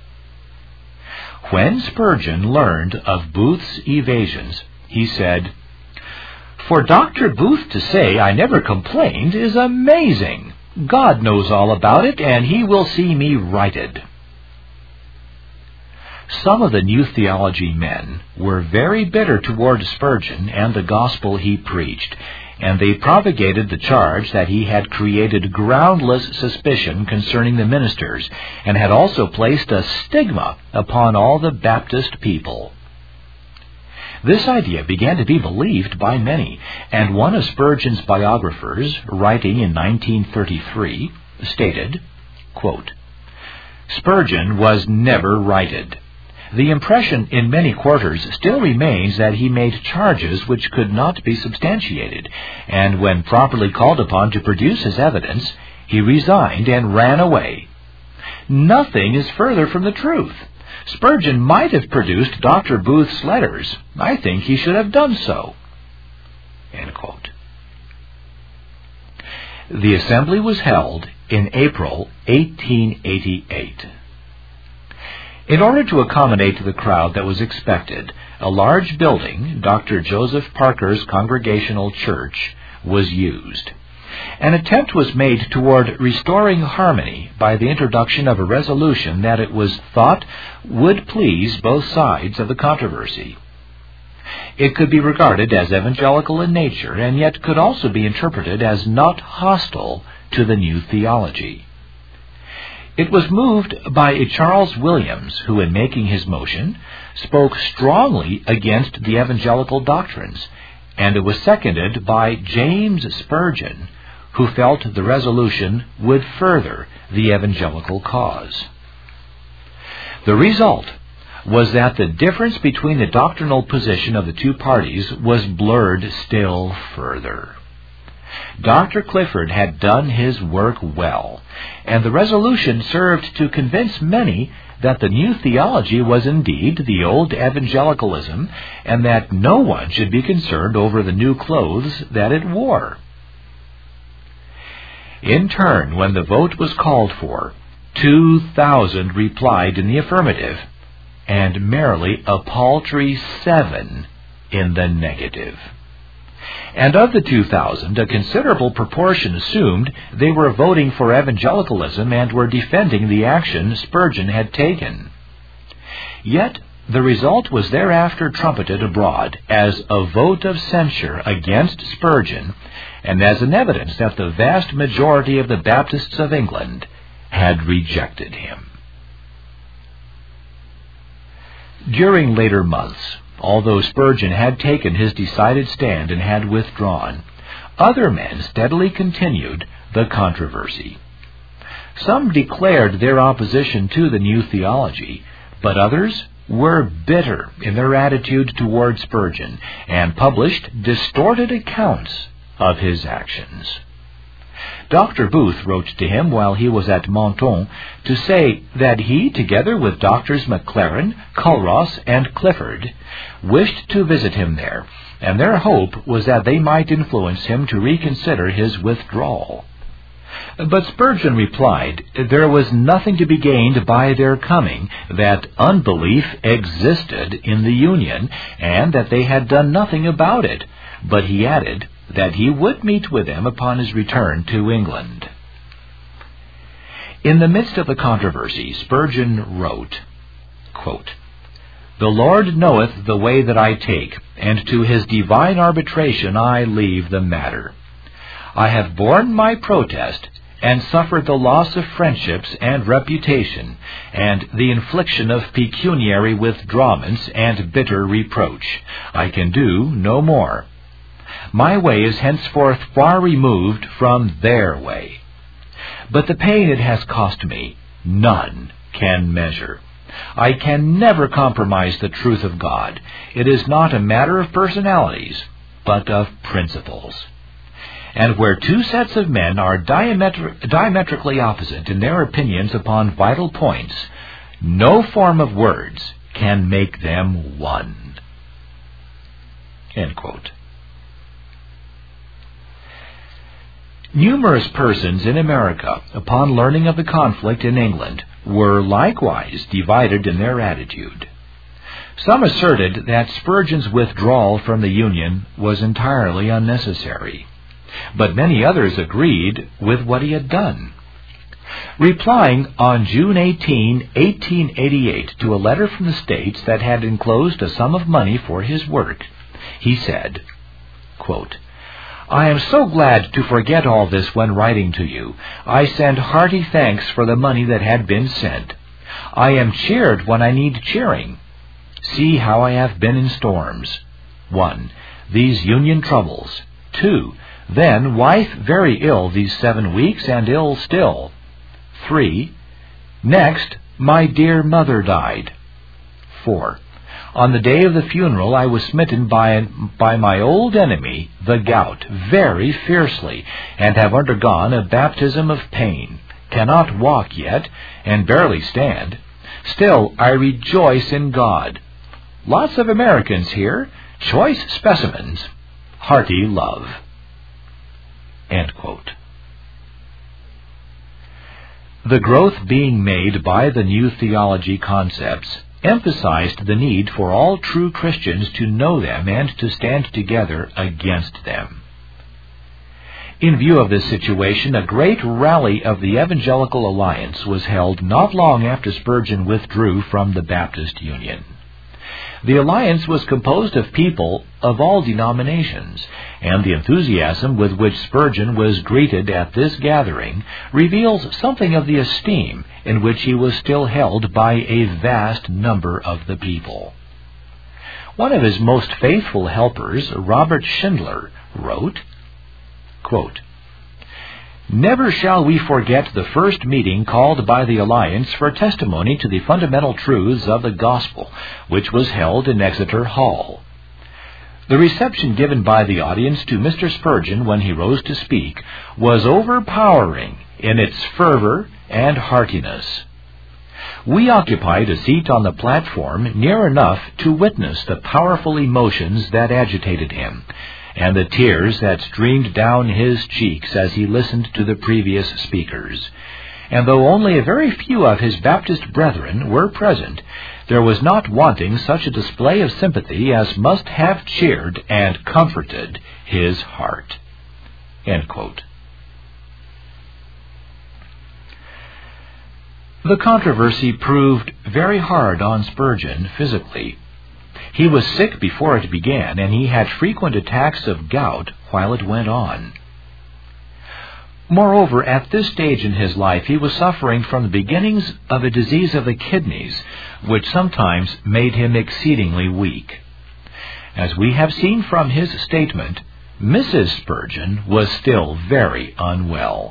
When Spurgeon learned of Booth's evasions, he said, "For Doctor Booth to say I never complained is amazing. God knows all about it, and he will see me righted." Some of the new theology men were very bitter toward Spurgeon and the gospel he preached, and they propagated the charge that he had created groundless suspicion concerning the ministers, and had also placed a stigma upon all the Baptist people. This idea began to be believed by many, and one of Spurgeon's biographers, writing in nineteen thirty-three, stated, quote, "Spurgeon was never righted. The impression in many quarters still remains that he made charges which could not be substantiated, and when properly called upon to produce his evidence, he resigned and ran away. Nothing is further from the truth. Spurgeon might have produced Doctor Booth's letters. I think he should have done so." End quote. The assembly was held in April eighteen eighty-eight. In order to accommodate the crowd that was expected, a large building, Doctor Joseph Parker's Congregational Church, was used. An attempt was made toward restoring harmony by the introduction of a resolution that it was thought would please both sides of the controversy. It could be regarded as evangelical in nature, and yet could also be interpreted as not hostile to the new theology. It was moved by Charles Williams, who in making his motion spoke strongly against the evangelical doctrines, and it was seconded by James Spurgeon, who felt the resolution would further the evangelical cause. The result was that the difference between the doctrinal position of the two parties was blurred still further. Doctor Clifford had done his work well, and the resolution served to convince many that the new theology was indeed the old evangelicalism, and that no one should be concerned over the new clothes that it wore. In turn, when the vote was called for, two thousand replied in the affirmative, and merely a paltry seven in the negative. And of the two thousand, a considerable proportion assumed they were voting for evangelicalism and were defending the action Spurgeon had taken. Yet the result was thereafter trumpeted abroad as a vote of censure against Spurgeon, and as an evidence that the vast majority of the Baptists of England had rejected him. During later months, although Spurgeon had taken his decided stand and had withdrawn, other men steadily continued the controversy. Some declared their opposition to the new theology, but others were bitter in their attitude toward Spurgeon and published distorted accounts of his actions. Doctor Booth wrote to him while he was at Menton to say that he, together with Doctors Maclaren, Culross, and Clifford, wished to visit him there, and their hope was that they might influence him to reconsider his withdrawal. But Spurgeon replied there was nothing to be gained by their coming, that unbelief existed in the Union, and that they had done nothing about it. But he added that he would meet with them upon his return to England. In the midst of the controversy, Spurgeon wrote, quote, "The Lord knoweth the way that I take, and to his divine arbitration I leave the matter. I have borne my protest, and suffered the loss of friendships and reputation, and the infliction of pecuniary withdrawments and bitter reproach. I can do no more. My way is henceforth far removed from their way. But the pain it has cost me, none can measure. I can never compromise the truth of God. It is not a matter of personalities, but of principles. And where two sets of men are diametri- diametrically opposite in their opinions upon vital points, no form of words can make them one." End quote. Numerous persons in America, upon learning of the conflict in England, were likewise divided in their attitude. Some asserted that Spurgeon's withdrawal from the Union was entirely unnecessary, but many others agreed with what he had done. Replying on June eighteenth, eighteen eighty-eight, to a letter from the States that had enclosed a sum of money for his work, he said, quote, "I am so glad to forget all this when writing to you. I send hearty thanks for the money that had been sent. I am cheered when I need cheering. See how I have been in storms. One, these Union troubles. Two, then wife very ill these seven weeks and ill still. Three, next my dear mother died. Four, on the day of the funeral I was smitten by, by my old enemy, the gout, very fiercely, and have undergone a baptism of pain. Cannot walk yet, and barely stand. Still I rejoice in God. Lots of Americans here, choice specimens. Hearty love." End quote. The growth being made by the new theology concepts emphasized the need for all true Christians to know them and to stand together against them. In view of this situation, a great rally of the Evangelical Alliance was held not long after Spurgeon withdrew from the Baptist Union. The alliance was composed of people of all denominations, and the enthusiasm with which Spurgeon was greeted at this gathering reveals something of the esteem in which he was still held by a vast number of the people. One of his most faithful helpers, Robert Schindler, wrote, quote, "Never shall we forget the first meeting called by the Alliance for testimony to the fundamental truths of the gospel, which was held in Exeter Hall. The reception given by the audience to Mister Spurgeon when he rose to speak was overpowering in its fervor and heartiness. We occupied a seat on the platform near enough to witness the powerful emotions that agitated him, and the tears that streamed down his cheeks as he listened to the previous speakers. And though only a very few of his Baptist brethren were present, there was not wanting such a display of sympathy as must have cheered and comforted his heart." End quote. The controversy proved very hard on Spurgeon physically. He was sick before it began, and he had frequent attacks of gout while it went on. Moreover, at this stage in his life, he was suffering from the beginnings of a disease of the kidneys, which sometimes made him exceedingly weak. As we have seen from his statement, Missus Spurgeon was still very unwell.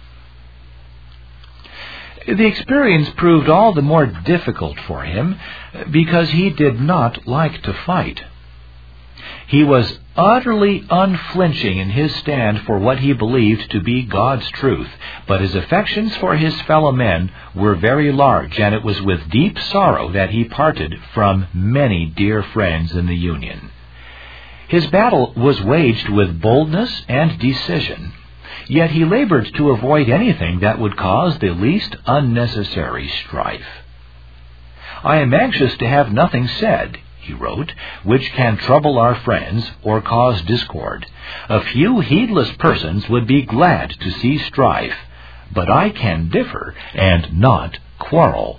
The experience proved all the more difficult for him because he did not like to fight. He was utterly unflinching in his stand for what he believed to be God's truth, but his affections for his fellow men were very large, and it was with deep sorrow that he parted from many dear friends in the Union. His battle was waged with boldness and decision, yet he labored to avoid anything that would cause the least unnecessary strife. "I am anxious to have nothing said," he wrote, "which can trouble our friends or cause discord. A few heedless persons would be glad to see strife, but I can differ and not quarrel."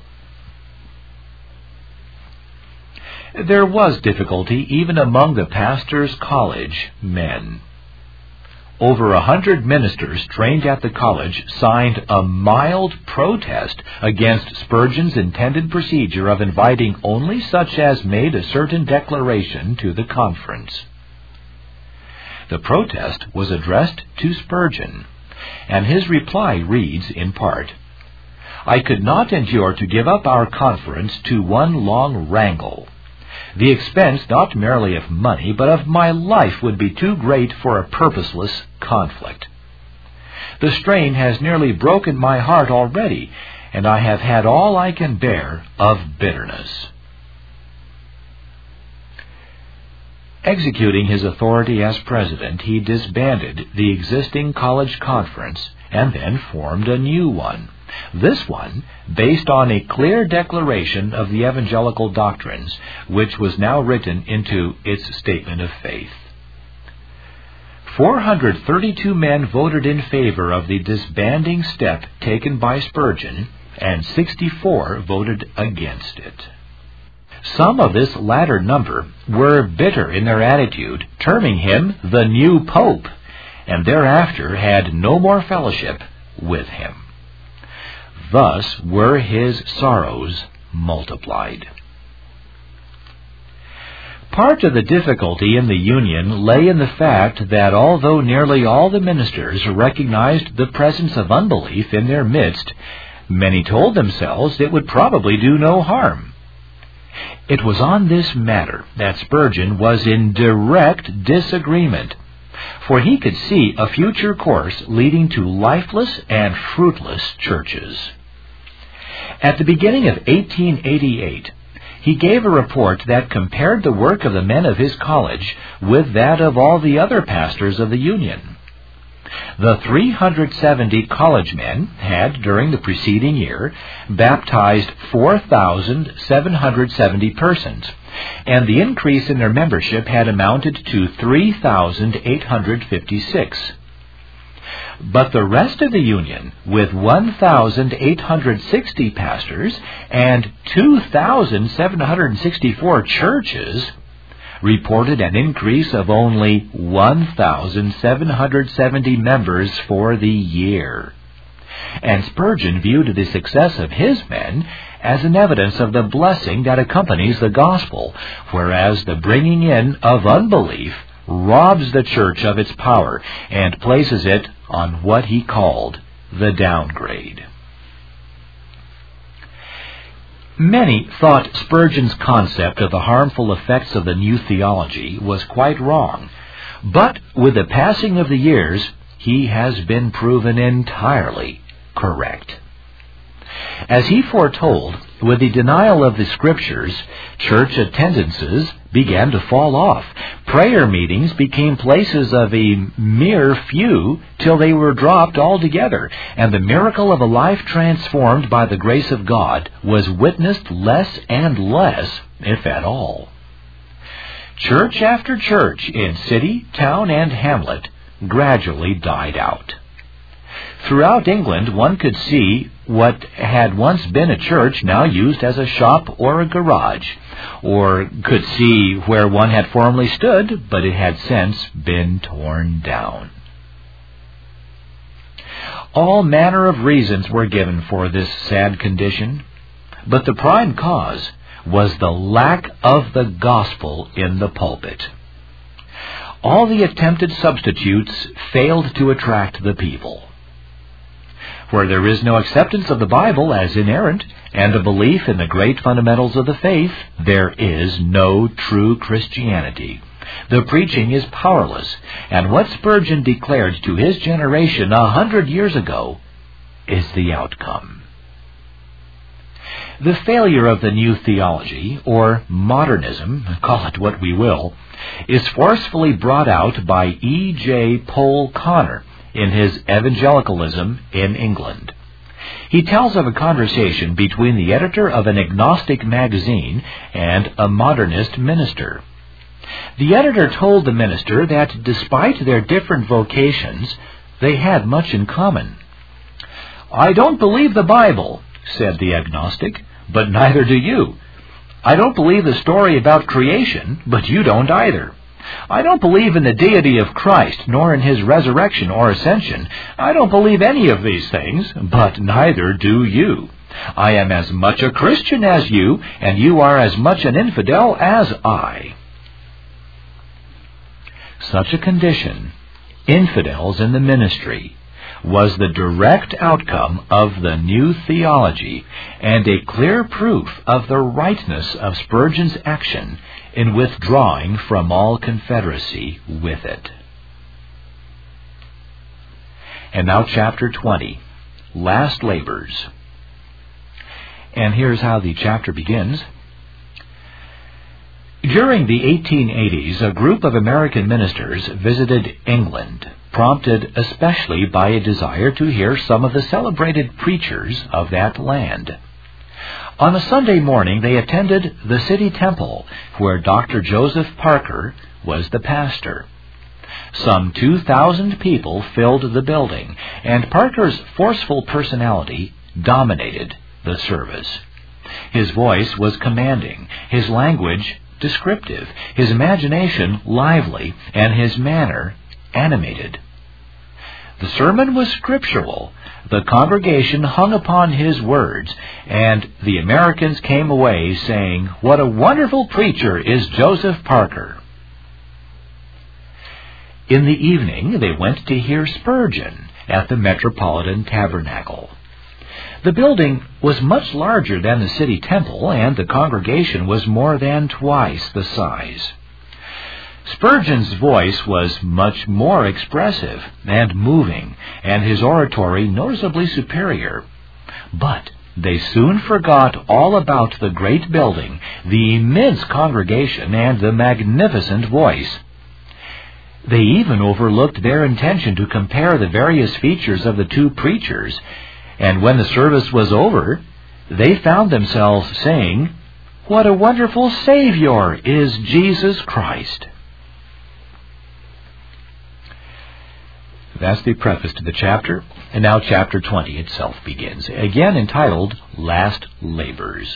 There was difficulty even among the pastor's college men. Over a hundred ministers trained at the college signed a mild protest against Spurgeon's intended procedure of inviting only such as made a certain declaration to the conference. The protest was addressed to Spurgeon, and his reply reads in part, "I could not endure to give up our conference to one long wrangle. The expense not merely of money, but of my life would be too great for a purposeless conflict. The strain has nearly broken my heart already, and I have had all I can bear of bitterness." Executing his authority as president, he disbanded the existing college conference and then formed a new one. This one based on a clear declaration of the evangelical doctrines, which was now written into its statement of faith. four hundred thirty-two men voted in favor of the disbanding step taken by Spurgeon, and sixty-four voted against it. Some of this latter number were bitter in their attitude, terming him the new pope, and thereafter had no more fellowship with him. Thus were his sorrows multiplied. Part of the difficulty in the Union lay in the fact that although nearly all the ministers recognized the presence of unbelief in their midst, many told themselves it would probably do no harm. It was on this matter that Spurgeon was in direct disagreement, for he could see a future course leading to lifeless and fruitless churches. At the beginning of eighteen eighty-eight, he gave a report that compared the work of the men of his college with that of all the other pastors of the Union. The three hundred seventy college men had, during the preceding year, baptized four thousand seven hundred seventy persons, and the increase in their membership had amounted to three thousand eight hundred fifty-six. But the rest of the Union, with one thousand eight hundred sixty pastors and two thousand seven hundred sixty-four churches, reported an increase of only one thousand seven hundred seventy members for the year. And Spurgeon viewed the success of his men as an evidence of the blessing that accompanies the gospel, whereas the bringing in of unbelief robs the church of its power and places it on what he called the downgrade. Many thought Spurgeon's concept of the harmful effects of the new theology was quite wrong, but with the passing of the years, he has been proven entirely correct. As he foretold, with the denial of the Scriptures, church attendances began to fall off. Prayer meetings became places of a mere few till they were dropped altogether, and the miracle of a life transformed by the grace of God was witnessed less and less, if at all. Church after church in city, town, and hamlet gradually died out. Throughout England, one could see what had once been a church now used as a shop or a garage, or could see where one had formerly stood, but it had since been torn down. All manner of reasons were given for this sad condition, but the prime cause was the lack of the gospel in the pulpit. All the attempted substitutes failed to attract the people. Where there is no acceptance of the Bible as inerrant and a belief in the great fundamentals of the faith, there is no true Christianity. The preaching is powerless, and what Spurgeon declared to his generation a hundred years ago is the outcome. The failure of the new theology, or modernism, call it what we will, is forcefully brought out by E J Poll Connor in his Evangelicalism in England. He tells of a conversation between the editor of an agnostic magazine and a modernist minister. The editor told the minister that despite their different vocations, they had much in common. "I don't believe the Bible," said the agnostic, "but neither do you. I don't believe the story about creation, but you don't either. I don't believe in the deity of Christ, nor in his resurrection or ascension. I don't believe any of these things, but neither do you. I am as much a Christian as you, and you are as much an infidel as I." Such a condition, infidels in the ministry, was the direct outcome of the new theology and a clear proof of the rightness of Spurgeon's action in withdrawing from all confederacy with it. And now chapter twenty, Last Labors. And here's how the chapter begins. During the eighteen eighties, a group of American ministers visited England, prompted especially by a desire to hear some of the celebrated preachers of that land. On a Sunday morning, they attended the City Temple, where Doctor Joseph Parker was the pastor. Some two thousand people filled the building, and Parker's forceful personality dominated the service. His voice was commanding, his language descriptive, his imagination lively, and his manner animated. The sermon was scriptural. The congregation hung upon his words, and the Americans came away saying, "What a wonderful preacher is Joseph Parker." In the evening, they went to hear Spurgeon at the Metropolitan Tabernacle. The building was much larger than the City Temple, and the congregation was more than twice the size. Spurgeon's voice was much more expressive and moving, and his oratory noticeably superior. But they soon forgot all about the great building, the immense congregation, and the magnificent voice. They even overlooked their intention to compare the various features of the two preachers, and when the service was over, they found themselves saying, "What a wonderful Savior is Jesus Christ." That's the preface to the chapter. And now chapter twenty itself begins, again entitled Last Labors.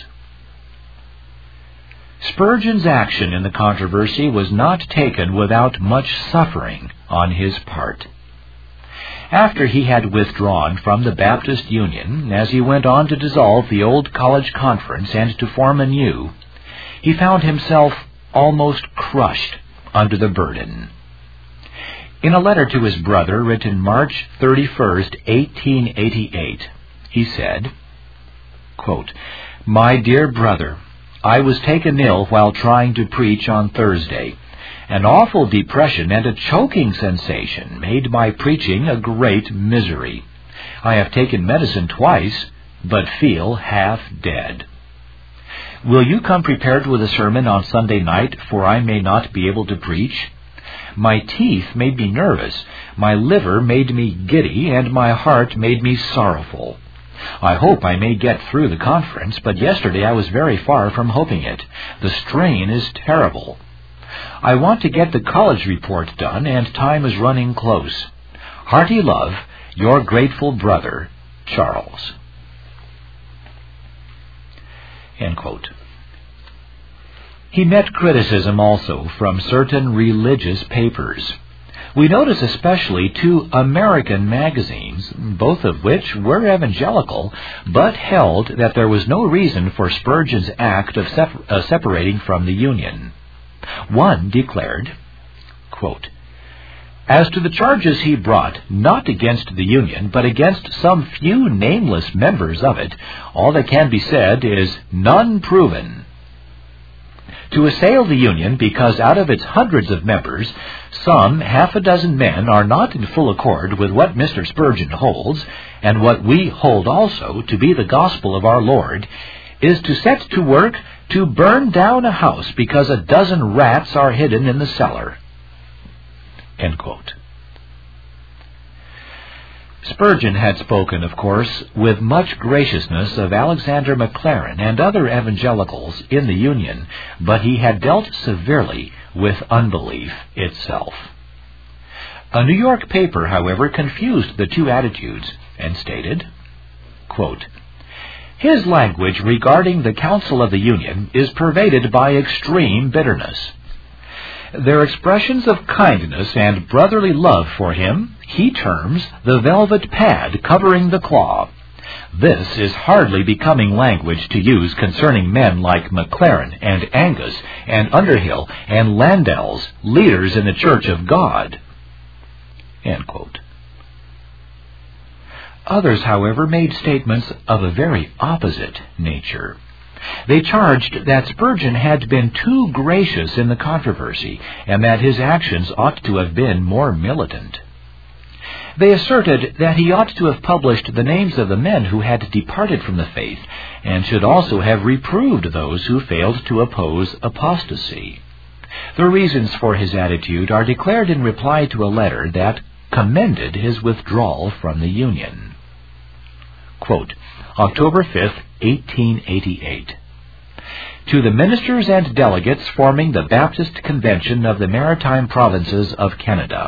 Spurgeon's action in the controversy was not taken without much suffering on his part. After he had withdrawn from the Baptist Union, as he went on to dissolve the old college conference and to form a new, he found himself almost crushed under the burden. In a letter to his brother written March thirty-first, eighteen eighty-eight, he said, quote, "My dear brother, I was taken ill while trying to preach on Thursday. An awful depression and a choking sensation made my preaching a great misery. I have taken medicine twice, but feel half dead. Will you come prepared with a sermon on Sunday night, for I may not be able to preach? My teeth made me nervous, my liver made me giddy, and my heart made me sorrowful. I hope I may get through the conference, but yesterday I was very far from hoping it. The strain is terrible. I want to get the college report done, and time is running close. Hearty love, your grateful brother, Charles." End quote. He met criticism also from certain religious papers. We notice especially two American magazines, both of which were evangelical, but held that there was no reason for Spurgeon's act of separ- uh, separating from the Union. One declared, quote, "As to the charges he brought, not against the Union, but against some few nameless members of it, all that can be said is none proven. To assail the Union because out of its hundreds of members, some half a dozen men are not in full accord with what Mister Spurgeon holds, and what we hold also to be the gospel of our Lord, is to set to work to burn down a house because a dozen rats are hidden in the cellar." End quote. Spurgeon had spoken, of course, with much graciousness of Alexander Maclaren and other evangelicals in the Union, but he had dealt severely with unbelief itself. A New York paper, however, confused the two attitudes and stated, quote, "His language regarding the Council of the Union is pervaded by extreme bitterness. Their expressions of kindness and brotherly love for him he terms the velvet pad covering the claw. This is hardly becoming language to use concerning men like Maclaren and Angus and Underhill and Landell's, leaders in the Church of God." End quote. Others, however, made statements of a very opposite nature. They charged that Spurgeon had been too gracious in the controversy, and that his actions ought to have been more militant. They asserted that he ought to have published the names of the men who had departed from the faith, and should also have reproved those who failed to oppose apostasy. The reasons for his attitude are declared in reply to a letter that commended his withdrawal from the Union. Quote, October fifth, eighteen eighty-eight. "To the ministers and delegates forming the Baptist Convention of the Maritime Provinces of Canada.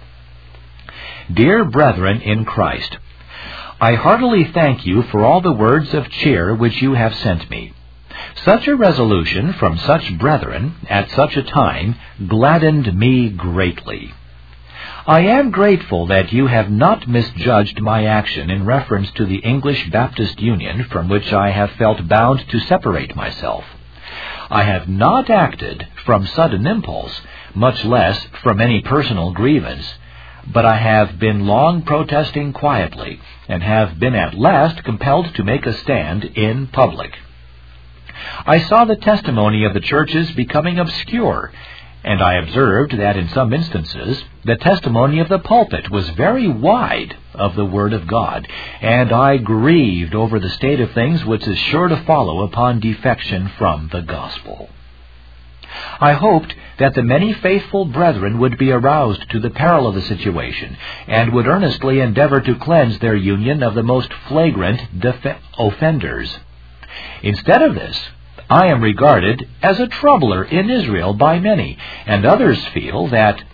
Dear brethren in Christ, I heartily thank you for all the words of cheer which you have sent me. Such a resolution from such brethren at such a time gladdened me greatly. I am grateful that you have not misjudged my action in reference to the English Baptist Union, from which I have felt bound to separate myself. I have not acted from sudden impulse, much less from any personal grievance, but I have been long protesting quietly, and have been at last compelled to make a stand in public. I saw the testimony of the churches becoming obscure, and I observed that in some instances the testimony of the pulpit was very wide of the Word of God, and I grieved over the state of things which is sure to follow upon defection from the gospel. I hoped that the many faithful brethren would be aroused to the peril of the situation, and would earnestly endeavor to cleanse their union of the most flagrant def- offenders. Instead of this, I am regarded as a troubler in Israel by many, and others feel that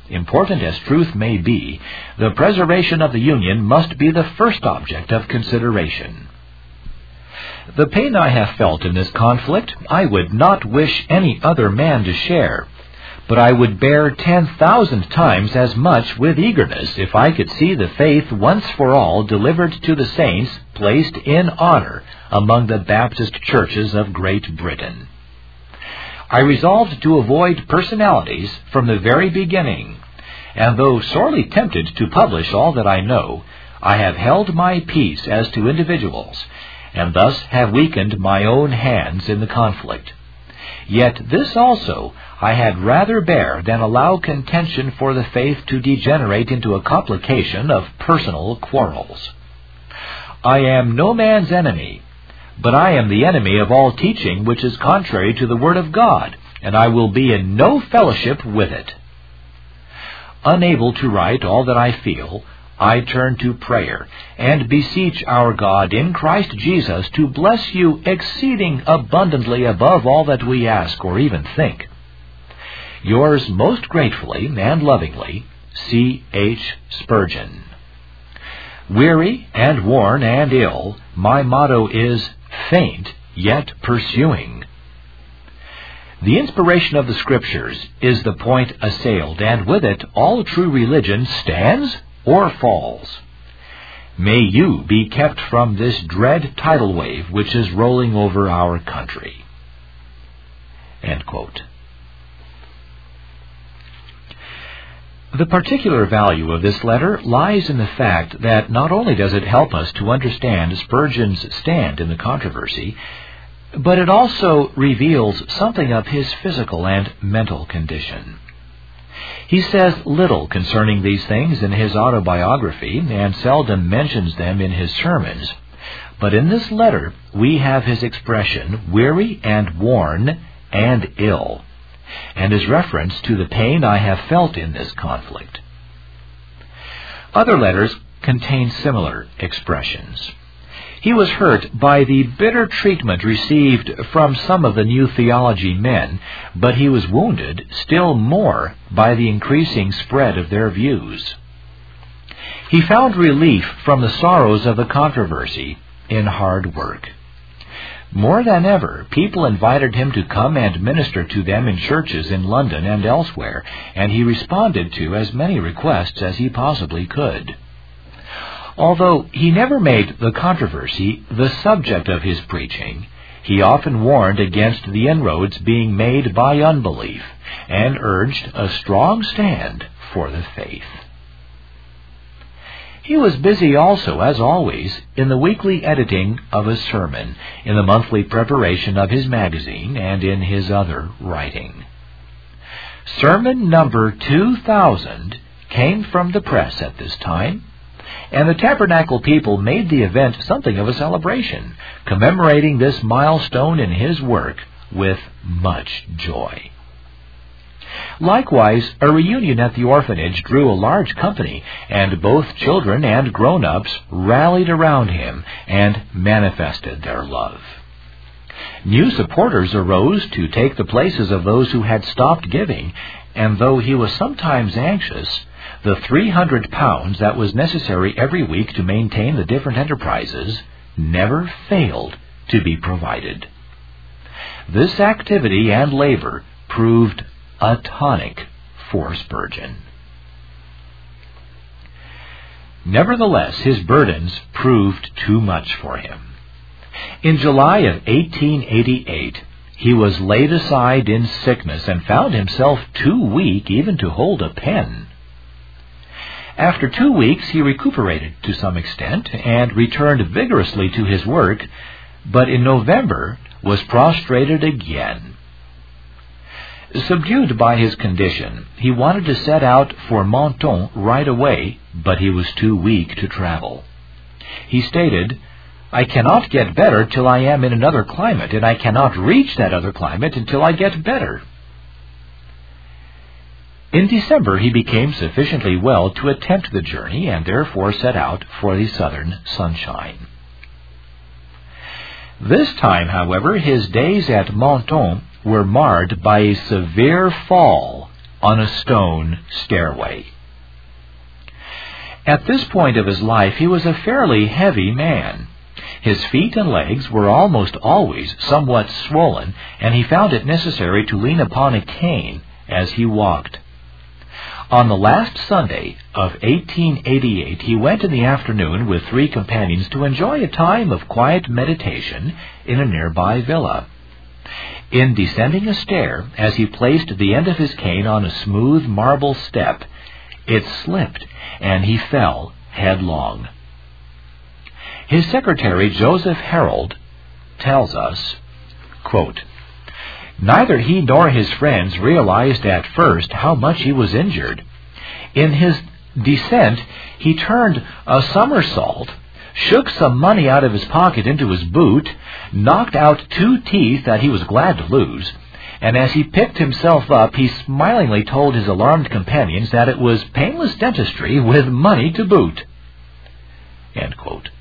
important as truth may be, the preservation of the Union must be the first object of consideration. The pain I have felt in this conflict I would not wish any other man to share, but I would bear ten thousand times as much with eagerness if I could see the faith once for all delivered to the saints, placed in honor among the Baptist churches of Great Britain. I resolved to avoid personalities from the very beginning, and though sorely tempted to publish all that I know, I have held my peace as to individuals, and thus have weakened my own hands in the conflict. Yet this also I had rather bear than allow contention for the faith to degenerate into a complication of personal quarrels. I am no man's enemy, but I am the enemy of all teaching which is contrary to the Word of God, and I will be in no fellowship with it. Unable to write all that I feel, I turn to prayer, and beseech our God in Christ Jesus to bless you exceeding abundantly above all that we ask or even think. Yours most gratefully and lovingly, C H Spurgeon. Weary and worn and ill, my motto is, faint yet pursuing. The inspiration of the Scriptures is the point assailed, and with it all true religion stands or falls. May you be kept from this dread tidal wave which is rolling over our country. End quote. The particular value of this letter lies in the fact that not only does it help us to understand Spurgeon's stand in the controversy, but it also reveals something of his physical and mental condition. He says little concerning these things in his autobiography and seldom mentions them in his sermons, but in this letter we have his expression, weary and worn and ill, and his reference to the pain I have felt in this conflict. Other letters contain similar expressions. He was hurt by the bitter treatment received from some of the New Theology men, but he was wounded still more by the increasing spread of their views. He found relief from the sorrows of the controversy in hard work. More than ever, people invited him to come and minister to them in churches in London and elsewhere, and he responded to as many requests as he possibly could. Although he never made the controversy the subject of his preaching, he often warned against the inroads being made by unbelief, and urged a strong stand for the faith. He was busy also, as always, in the weekly editing of a sermon, in the monthly preparation of his magazine, and in his other writing. Sermon number two thousand came from the press at this time, and the Tabernacle people made the event something of a celebration, commemorating this milestone in his work with much joy. Likewise, a reunion at the orphanage drew a large company, and both children and grown-ups rallied around him and manifested their love. New supporters arose to take the places of those who had stopped giving, and though he was sometimes anxious, the three hundred pounds that was necessary every week to maintain the different enterprises never failed to be provided. This activity and labor proved a tonic for Spurgeon. Nevertheless, his burdens proved too much for him. In July of eighteen eighty-eight, he was laid aside in sickness and found himself too weak even to hold a pen. After two weeks, he recuperated to some extent and returned vigorously to his work, but in November was prostrated again. Subdued by his condition, he wanted to set out for Menton right away, but he was too weak to travel. He stated, "I cannot get better till I am in another climate, and I cannot reach that other climate until I get better." In December he became sufficiently well to attempt the journey, and therefore set out for the southern sunshine. This time, however, his days at Menton were marred by a severe fall on a stone stairway. At this point of his life, he was a fairly heavy man. His feet and legs were almost always somewhat swollen, and he found it necessary to lean upon a cane as he walked. On the last Sunday of eighteen eighty-eight, he went in the afternoon with three companions to enjoy a time of quiet meditation in a nearby villa. In descending a stair, as he placed the end of his cane on a smooth marble step, it slipped, and he fell headlong. His secretary, Joseph Harold, tells us, quote, "Neither he nor his friends realized at first how much he was injured. In his descent, he turned a somersault, shook some money out of his pocket into his boot, knocked out two teeth that he was glad to lose, and as he picked himself up, he smilingly told his alarmed companions that it was painless dentistry with money to boot." End quote.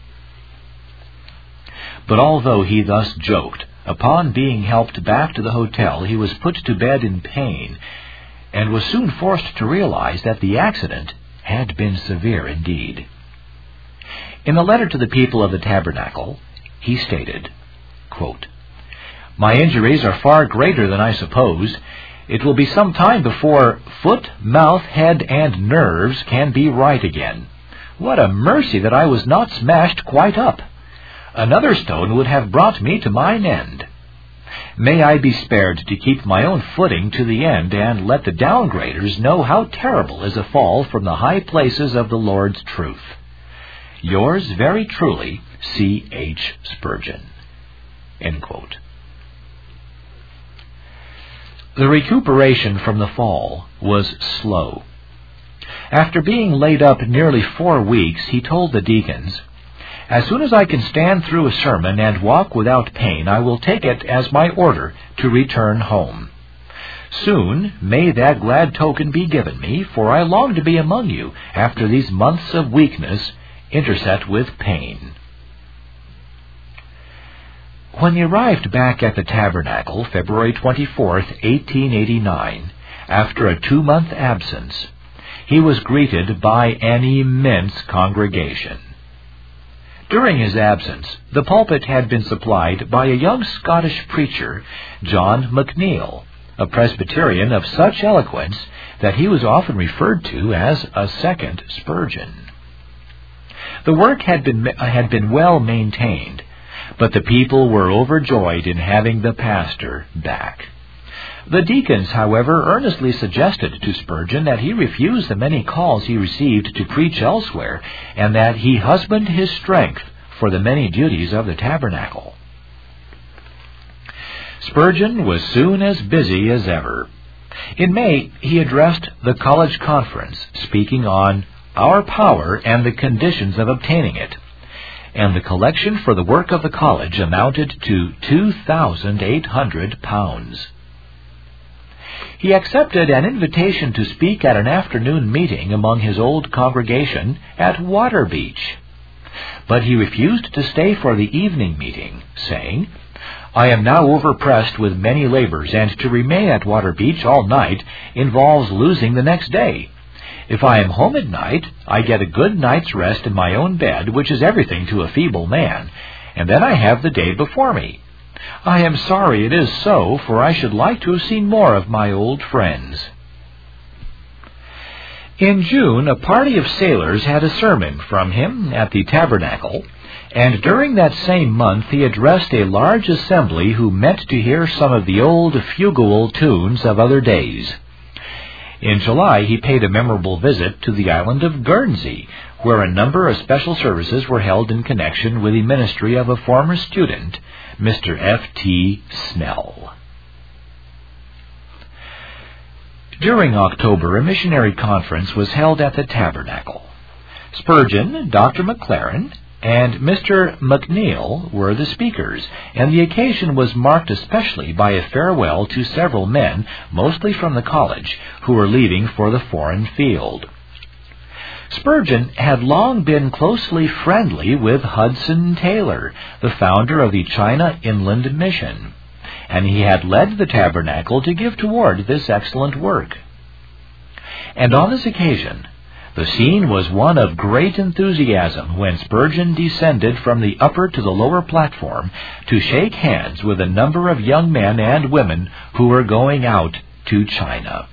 But although he thus joked, upon being helped back to the hotel, he was put to bed in pain, and was soon forced to realize that the accident had been severe indeed. In a letter to the people of the Tabernacle, he stated, quote, "My injuries are far greater than I supposed. It will be some time before foot, mouth, head, and nerves can be right again. What a mercy that I was not smashed quite up! Another stone would have brought me to mine end. May I be spared to keep my own footing to the end, and let the downgraders know how terrible is a fall from the high places of the Lord's truth. Yours very truly, C H Spurgeon." End quote. The recuperation from the fall was slow. After being laid up nearly four weeks, he told the deacons, "As soon as I can stand through a sermon and walk without pain, I will take it as my order to return home. Soon may that glad token be given me, for I long to be among you after these months of weakness interset with pain." When he arrived back at the Tabernacle, February twenty-fourth, eighteen eighty-nine, after a two-month absence, he was greeted by an immense congregation. During his absence, the pulpit had been supplied by a young Scottish preacher, John McNeill, a Presbyterian of such eloquence that he was often referred to as a second Spurgeon. The work had been, had been well maintained, but the people were overjoyed in having the pastor back. The deacons, however, earnestly suggested to Spurgeon that he refuse the many calls he received to preach elsewhere, and that he husband his strength for the many duties of the tabernacle. Spurgeon was soon as busy as ever. In May, he addressed the college conference, speaking on our power and the conditions of obtaining it, and the collection for the work of the college amounted to two thousand eight hundred pounds. He accepted an invitation to speak at an afternoon meeting among his old congregation at Waterbeach, but he refused to stay for the evening meeting, saying, "I am now overpressed with many labors, and to remain at Waterbeach all night involves losing the next day. If I am home at night, I get a good night's rest in my own bed, which is everything to a feeble man, and then I have the day before me. I am sorry it is so, for I should like to have seen more of my old friends." In June, a party of sailors had a sermon from him at the Tabernacle, and during that same month he addressed a large assembly who met to hear some of the old fugual tunes of other days. In July, he paid a memorable visit to the island of Guernsey, where a number of special services were held in connection with the ministry of a former student, Mister F T Snell. During October, a missionary conference was held at the Tabernacle. Spurgeon, Doctor McLaren, and Mister McNeill were the speakers, and the occasion was marked especially by a farewell to several men, mostly from the college, who were leaving for the foreign field. Spurgeon had long been closely friendly with Hudson Taylor, the founder of the China Inland Mission, and he had led the Tabernacle to give toward this excellent work. And on this occasion, the scene was one of great enthusiasm when Spurgeon descended from the upper to the lower platform to shake hands with a number of young men and women who were going out to China.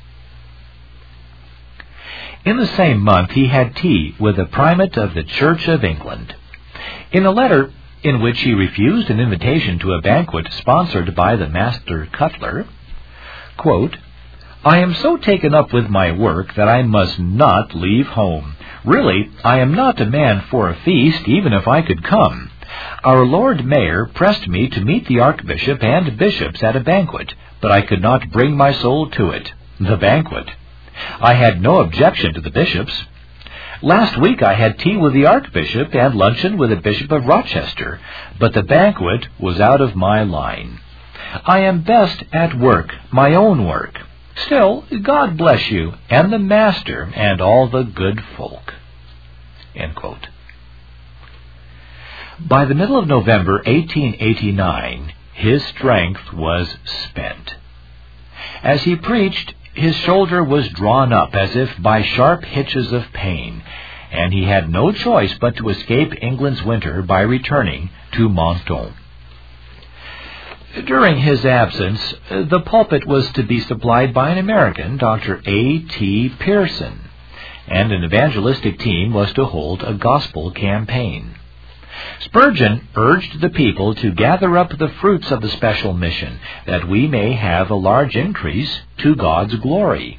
In the same month he had tea with the Primate of the Church of England. In a letter in which he refused an invitation to a banquet sponsored by the Master Cutler, quote, "I am so taken up with my work that I must not leave home. Really, I am not a man for a feast, even if I could come. Our Lord Mayor pressed me to meet the Archbishop and bishops at a banquet, but I could not bring my soul to it, the banquet. I had no objection to the bishops. Last week I had tea with the Archbishop and luncheon with the Bishop of Rochester, but the banquet was out of my line. I am best at work, my own work. Still, God bless you, and the Master, and all the good folk." End quote. By the middle of November eighteen eighty-nine, his strength was spent. As he preached, his shoulder was drawn up as if by sharp hitches of pain, and he had no choice but to escape England's winter by returning to Menton. During his absence, the pulpit was to be supplied by an American, Doctor A T Pearson, and an evangelistic team was to hold a gospel campaign. Spurgeon urged the people to gather up the fruits of the special mission, that we may have a large increase to God's glory.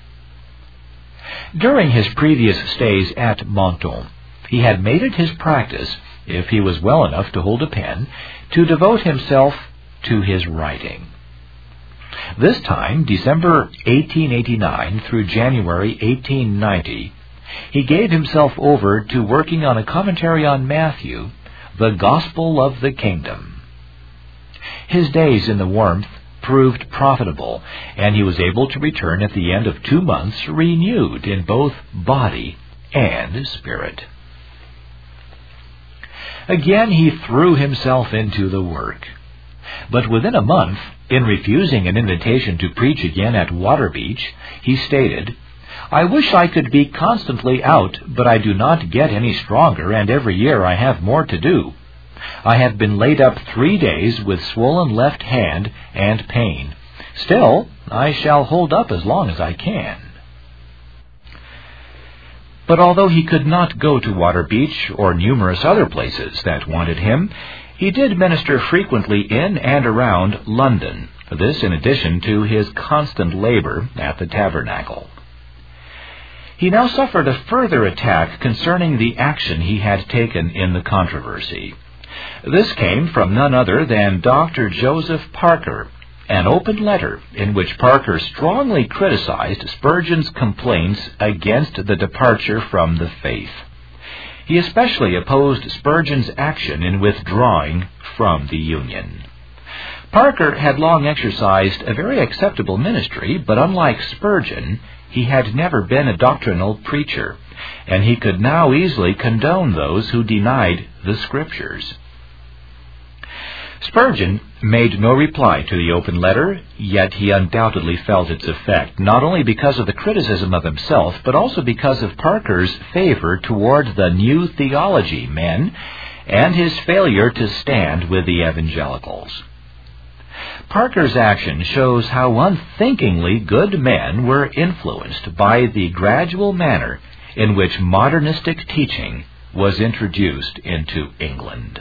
During his previous stays at Menton, he had made it his practice, if he was well enough to hold a pen, to devote himself to his writing. This time, December eighteen eighty-nine through January eighteen ninety, he gave himself over to working on a commentary on Matthew, the Gospel of the Kingdom. His days in the warmth proved profitable, and he was able to return at the end of two months renewed in both body and spirit. Again he threw himself into the work. But within a month, in refusing an invitation to preach again at Waterbeach, he stated, "I wish I could be constantly out, but I do not get any stronger, and every year I have more to do. I have been laid up three days with swollen left hand and pain. Still, I shall hold up as long as I can." But although he could not go to Waterbeach or numerous other places that wanted him, he did minister frequently in and around London, this in addition to his constant labor at the tabernacle. He now suffered a further attack concerning the action he had taken in the controversy. This came from none other than Doctor Joseph Parker, an open letter in which Parker strongly criticized Spurgeon's complaints against the departure from the faith. He especially opposed Spurgeon's action in withdrawing from the Union. Parker had long exercised a very acceptable ministry, but unlike Spurgeon, he had never been a doctrinal preacher, and he could now easily condone those who denied the Scriptures. Spurgeon made no reply to the open letter, yet he undoubtedly felt its effect, not only because of the criticism of himself, but also because of Parker's favor toward the New Theology men and his failure to stand with the evangelicals. Parker's action shows how unthinkingly good men were influenced by the gradual manner in which modernistic teaching was introduced into England.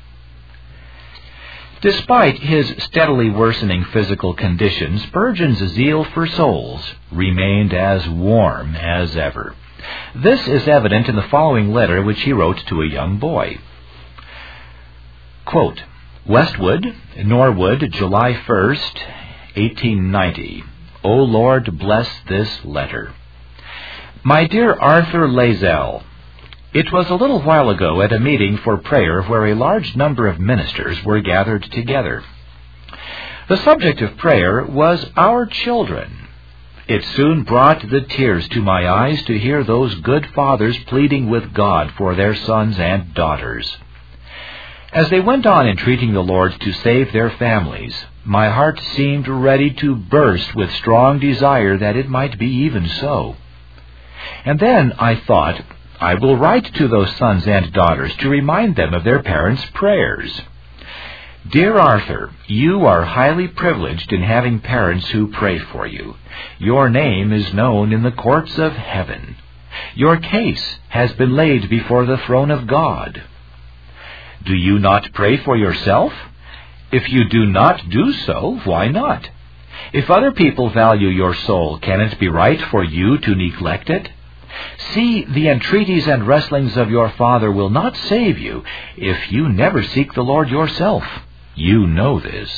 Despite his steadily worsening physical condition, Spurgeon's zeal for souls remained as warm as ever. This is evident in the following letter which he wrote to a young boy. Quote, "Westwood, Norwood, July first, eighteen ninety. O Lord, bless this letter. My dear Arthur Lazell, it was a little while ago at a meeting for prayer where a large number of ministers were gathered together. The subject of prayer was our children. It soon brought the tears to my eyes to hear those good fathers pleading with God for their sons and daughters. As they went on entreating the Lord to save their families, my heart seemed ready to burst with strong desire that it might be even so. And then I thought, I will write to those sons and daughters to remind them of their parents' prayers. Dear Arthur, you are highly privileged in having parents who pray for you. Your name is known in the courts of heaven. Your case has been laid before the throne of God. Do you not pray for yourself? If you do not do so, why not? If other people value your soul, can it be right for you to neglect it? See, the entreaties and wrestlings of your father will not save you if you never seek the Lord yourself. You know this.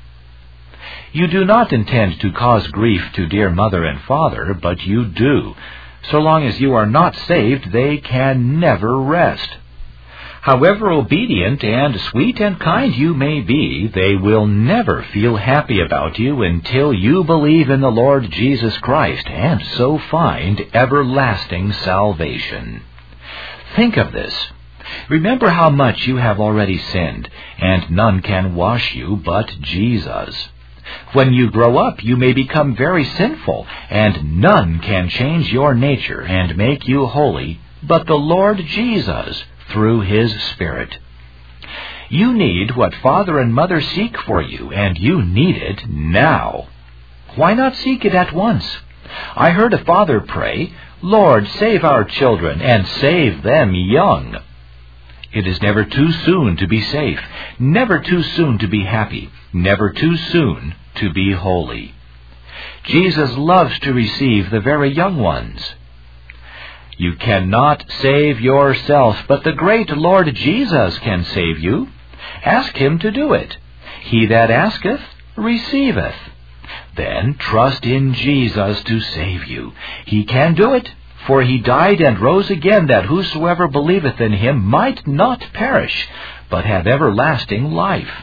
You do not intend to cause grief to dear mother and father, but you do. So long as you are not saved, they can never rest. However obedient and sweet and kind you may be, they will never feel happy about you until you believe in the Lord Jesus Christ and so find everlasting salvation. Think of this. Remember how much you have already sinned, and none can wash you but Jesus. When you grow up, you may become very sinful, and none can change your nature and make you holy but the Lord Jesus, through His Spirit. You need what father and mother seek for you, and you need it now. Why not seek it at once? I heard a father pray, Lord, save our children, and save them young. It is never too soon to be safe, never too soon to be happy, never too soon to be holy. Jesus loves to receive the very young ones. You cannot save yourself, but the great Lord Jesus can save you. Ask Him to do it. He that asketh, receiveth. Then trust in Jesus to save you. He can do it, for He died and rose again, that whosoever believeth in Him might not perish, but have everlasting life.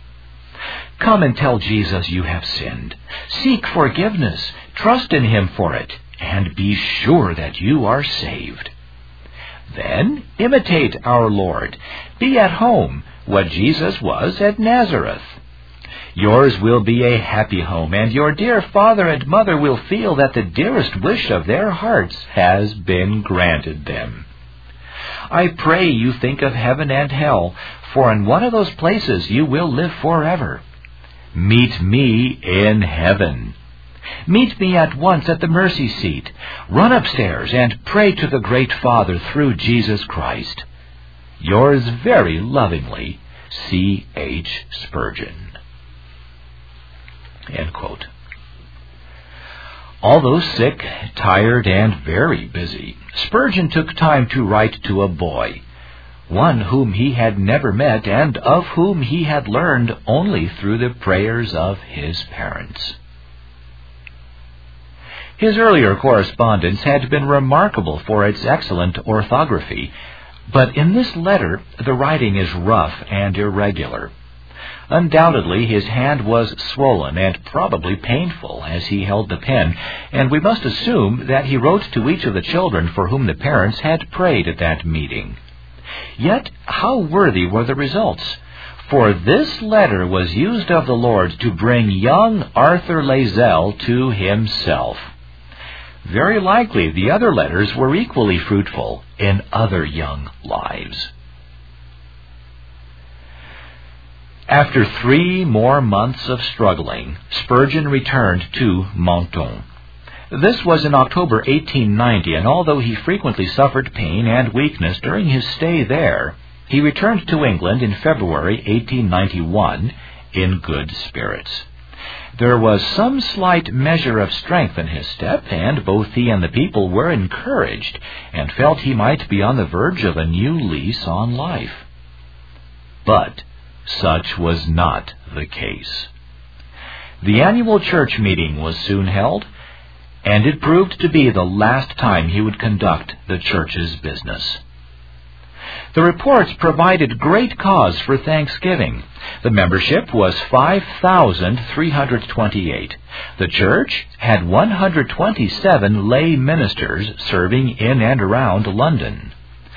Come and tell Jesus you have sinned. Seek forgiveness. Trust in Him for it, and be sure that you are saved. Then imitate our Lord. Be at home, what Jesus was at Nazareth. Yours will be a happy home, and your dear father and mother will feel that the dearest wish of their hearts has been granted them. I pray you think of heaven and hell, for in one of those places you will live forever. Meet me in heaven. Meet me at once at the mercy seat. Run upstairs and pray to the great Father through Jesus Christ. Yours very lovingly, C H Spurgeon. End quote. Although sick, tired, and very busy, Spurgeon took time to write to a boy, one whom he had never met and of whom he had learned only through the prayers of his parents. His earlier correspondence had been remarkable for its excellent orthography, but in this letter the writing is rough and irregular. Undoubtedly his hand was swollen and probably painful as he held the pen, and we must assume that he wrote to each of the children for whom the parents had prayed at that meeting. Yet how worthy were the results! For this letter was used of the Lord to bring young Arthur Loisel to Himself. Very likely the other letters were equally fruitful in other young lives. After three more months of struggling, Spurgeon returned to Menton. This was in October eighteen ninety, and although he frequently suffered pain and weakness during his stay there, he returned to England in February eighteen ninety-one in good spirits. There was some slight measure of strength in his step, and both he and the people were encouraged, and felt he might be on the verge of a new lease on life. But such was not the case. The annual church meeting was soon held, and it proved to be the last time he would conduct the church's business. The reports provided great cause for thanksgiving. The membership was five thousand three hundred twenty-eight. The church had one hundred twenty-seven lay ministers serving in and around London.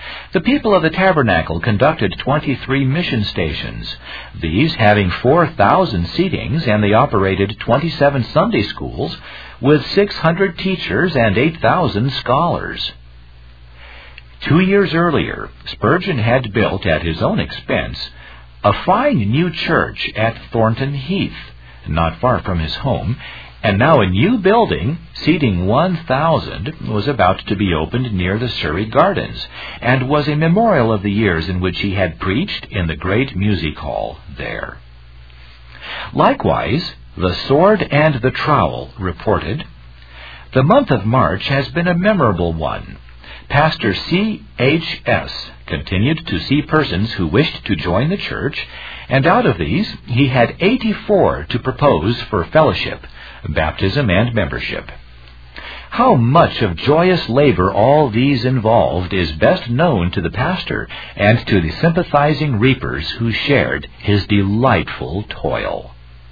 The people of the tabernacle conducted twenty-three mission stations, these having four thousand seatings, and they operated twenty-seven Sunday schools with six hundred teachers and eight thousand scholars. Two years earlier, Spurgeon had built at his own expense a fine new church at Thornton Heath, not far from his home, and now a new building, seating one thousand, was about to be opened near the Surrey Gardens, and was a memorial of the years in which he had preached in the great music hall there. Likewise, the Sword and the Trowel reported, "The month of March has been a memorable one. Pastor C H S continued to see persons who wished to join the church, and out of these he had eighty-four to propose for fellowship, baptism, and membership. How much of joyous labor all these involved is best known to the pastor and to the sympathizing reapers who shared his delightful toil."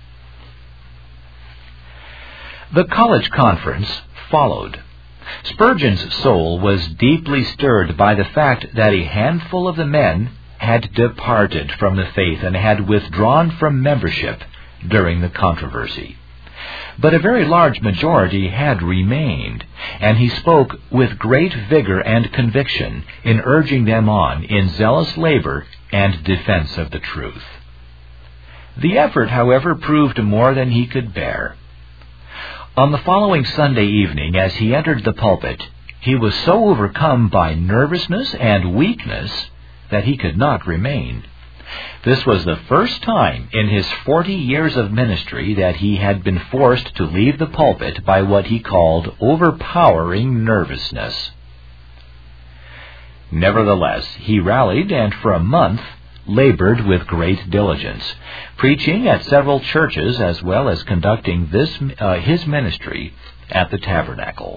The college conference followed. Spurgeon's soul was deeply stirred by the fact that a handful of the men had departed from the faith and had withdrawn from membership during the controversy. But a very large majority had remained, and he spoke with great vigor and conviction in urging them on in zealous labor and defense of the truth. The effort, however, proved more than he could bear. On the following Sunday evening, as he entered the pulpit, he was so overcome by nervousness and weakness that he could not remain. This was the first time in his forty years of ministry that he had been forced to leave the pulpit by what he called overpowering nervousness. Nevertheless, he rallied and for a month labored with great diligence, preaching at several churches as well as conducting this uh, his ministry at the tabernacle.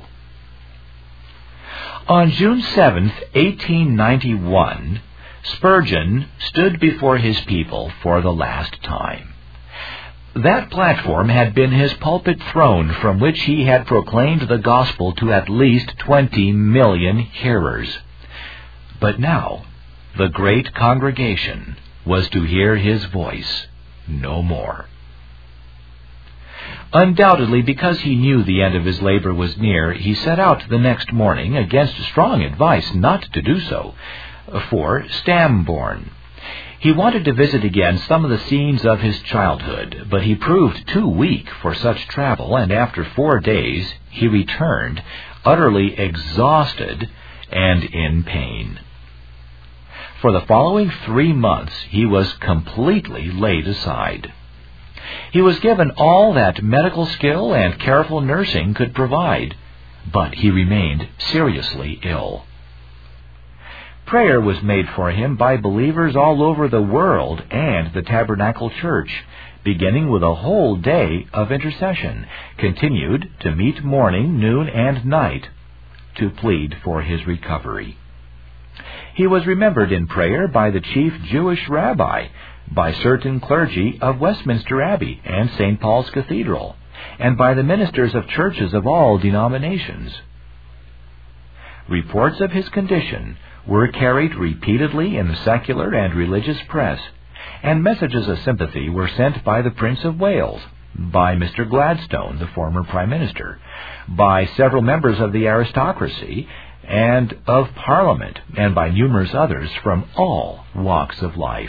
On June seventh, eighteen ninety-one, Spurgeon stood before his people for the last time. That platform had been his pulpit throne from which he had proclaimed the gospel to at least twenty million hearers. But now, the great congregation was to hear his voice no more. Undoubtedly, because he knew the end of his labor was near, he set out the next morning, against strong advice not to do so, for Stambourne. He wanted to visit again some of the scenes of his childhood, but he proved too weak for such travel, and after four days he returned, utterly exhausted and in pain. For the following three months he was completely laid aside. He was given all that medical skill and careful nursing could provide, but he remained seriously ill. Prayer was made for him by believers all over the world and the Tabernacle Church, beginning with a whole day of intercession, continued to meet morning, noon, and night to plead for his recovery. He was remembered in prayer by the chief Jewish rabbi, by certain clergy of Westminster Abbey and Saint Paul's Cathedral, and by the ministers of churches of all denominations. Reports of his condition were carried repeatedly in the secular and religious press, and messages of sympathy were sent by the Prince of Wales, by Mister Gladstone, the former Prime Minister, by several members of the aristocracy and of Parliament, and by numerous others from all walks of life.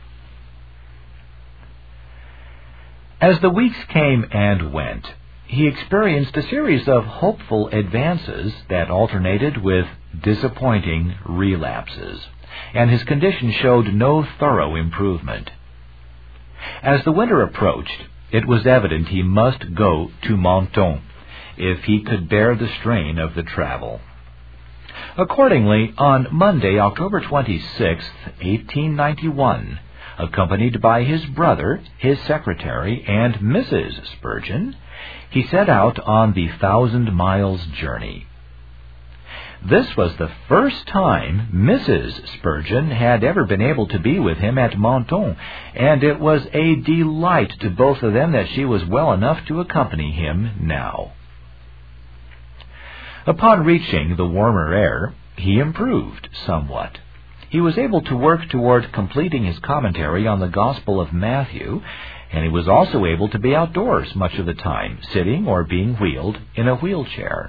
As the weeks came and went, he experienced a series of hopeful advances that alternated with disappointing relapses, and his condition showed no thorough improvement. As the winter approached, it was evident he must go to Menton if he could bear the strain of the travel. Accordingly, on Monday, October twenty-sixth, eighteen ninety-one, accompanied by his brother, his secretary, and Missus Spurgeon, he set out on the thousand miles journey. This was the first time Missus Spurgeon had ever been able to be with him at Menton, and it was a delight to both of them that she was well enough to accompany him now. Upon reaching the warmer air, he improved somewhat. He was able to work toward completing his commentary on the Gospel of Matthew, and he was also able to be outdoors much of the time, sitting or being wheeled in a wheelchair.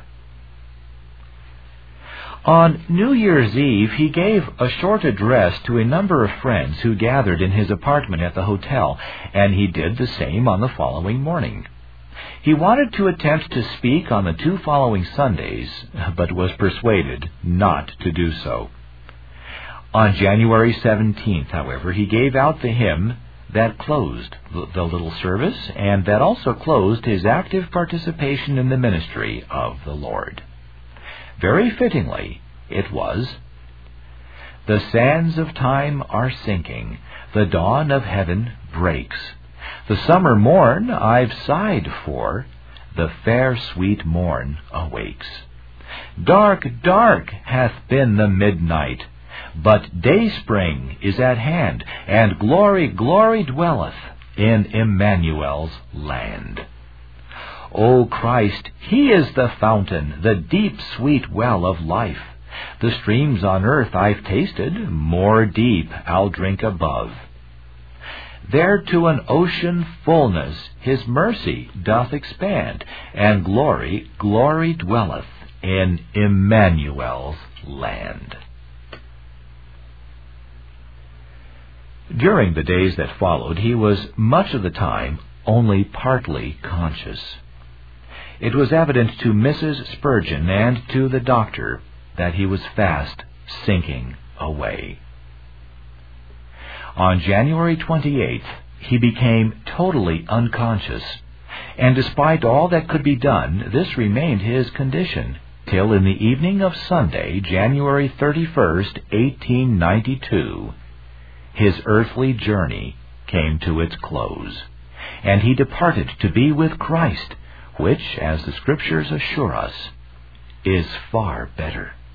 On New Year's Eve, he gave a short address to a number of friends who gathered in his apartment at the hotel, and he did the same on the following morning. He wanted to attempt to speak on the two following Sundays, but was persuaded not to do so. On January seventeenth, however, he gave out the hymn that closed the little service, and that also closed his active participation in the ministry of the Lord. Very fittingly, it was, "The sands of time are sinking, the dawn of heaven breaks. The summer morn I've sighed for, the fair sweet morn awakes. Dark, dark hath been the midnight, but dayspring is at hand, and glory, glory dwelleth in Emmanuel's land. O Christ, He is the fountain, the deep, sweet well of life. The streams on earth I've tasted, more deep I'll drink above. There to an ocean fullness His mercy doth expand, and glory, glory dwelleth in Emmanuel's land." During the days that followed, he was much of the time only partly conscious. It was evident to Missus Spurgeon and to the doctor that he was fast sinking away. On January twenty-eighth, he became totally unconscious, and despite all that could be done, this remained his condition, till in the evening of Sunday, January thirty-first, eighteen ninety-two, his earthly journey came to its close, and he departed to be with Christ, which, as the Scriptures assure us, is far better.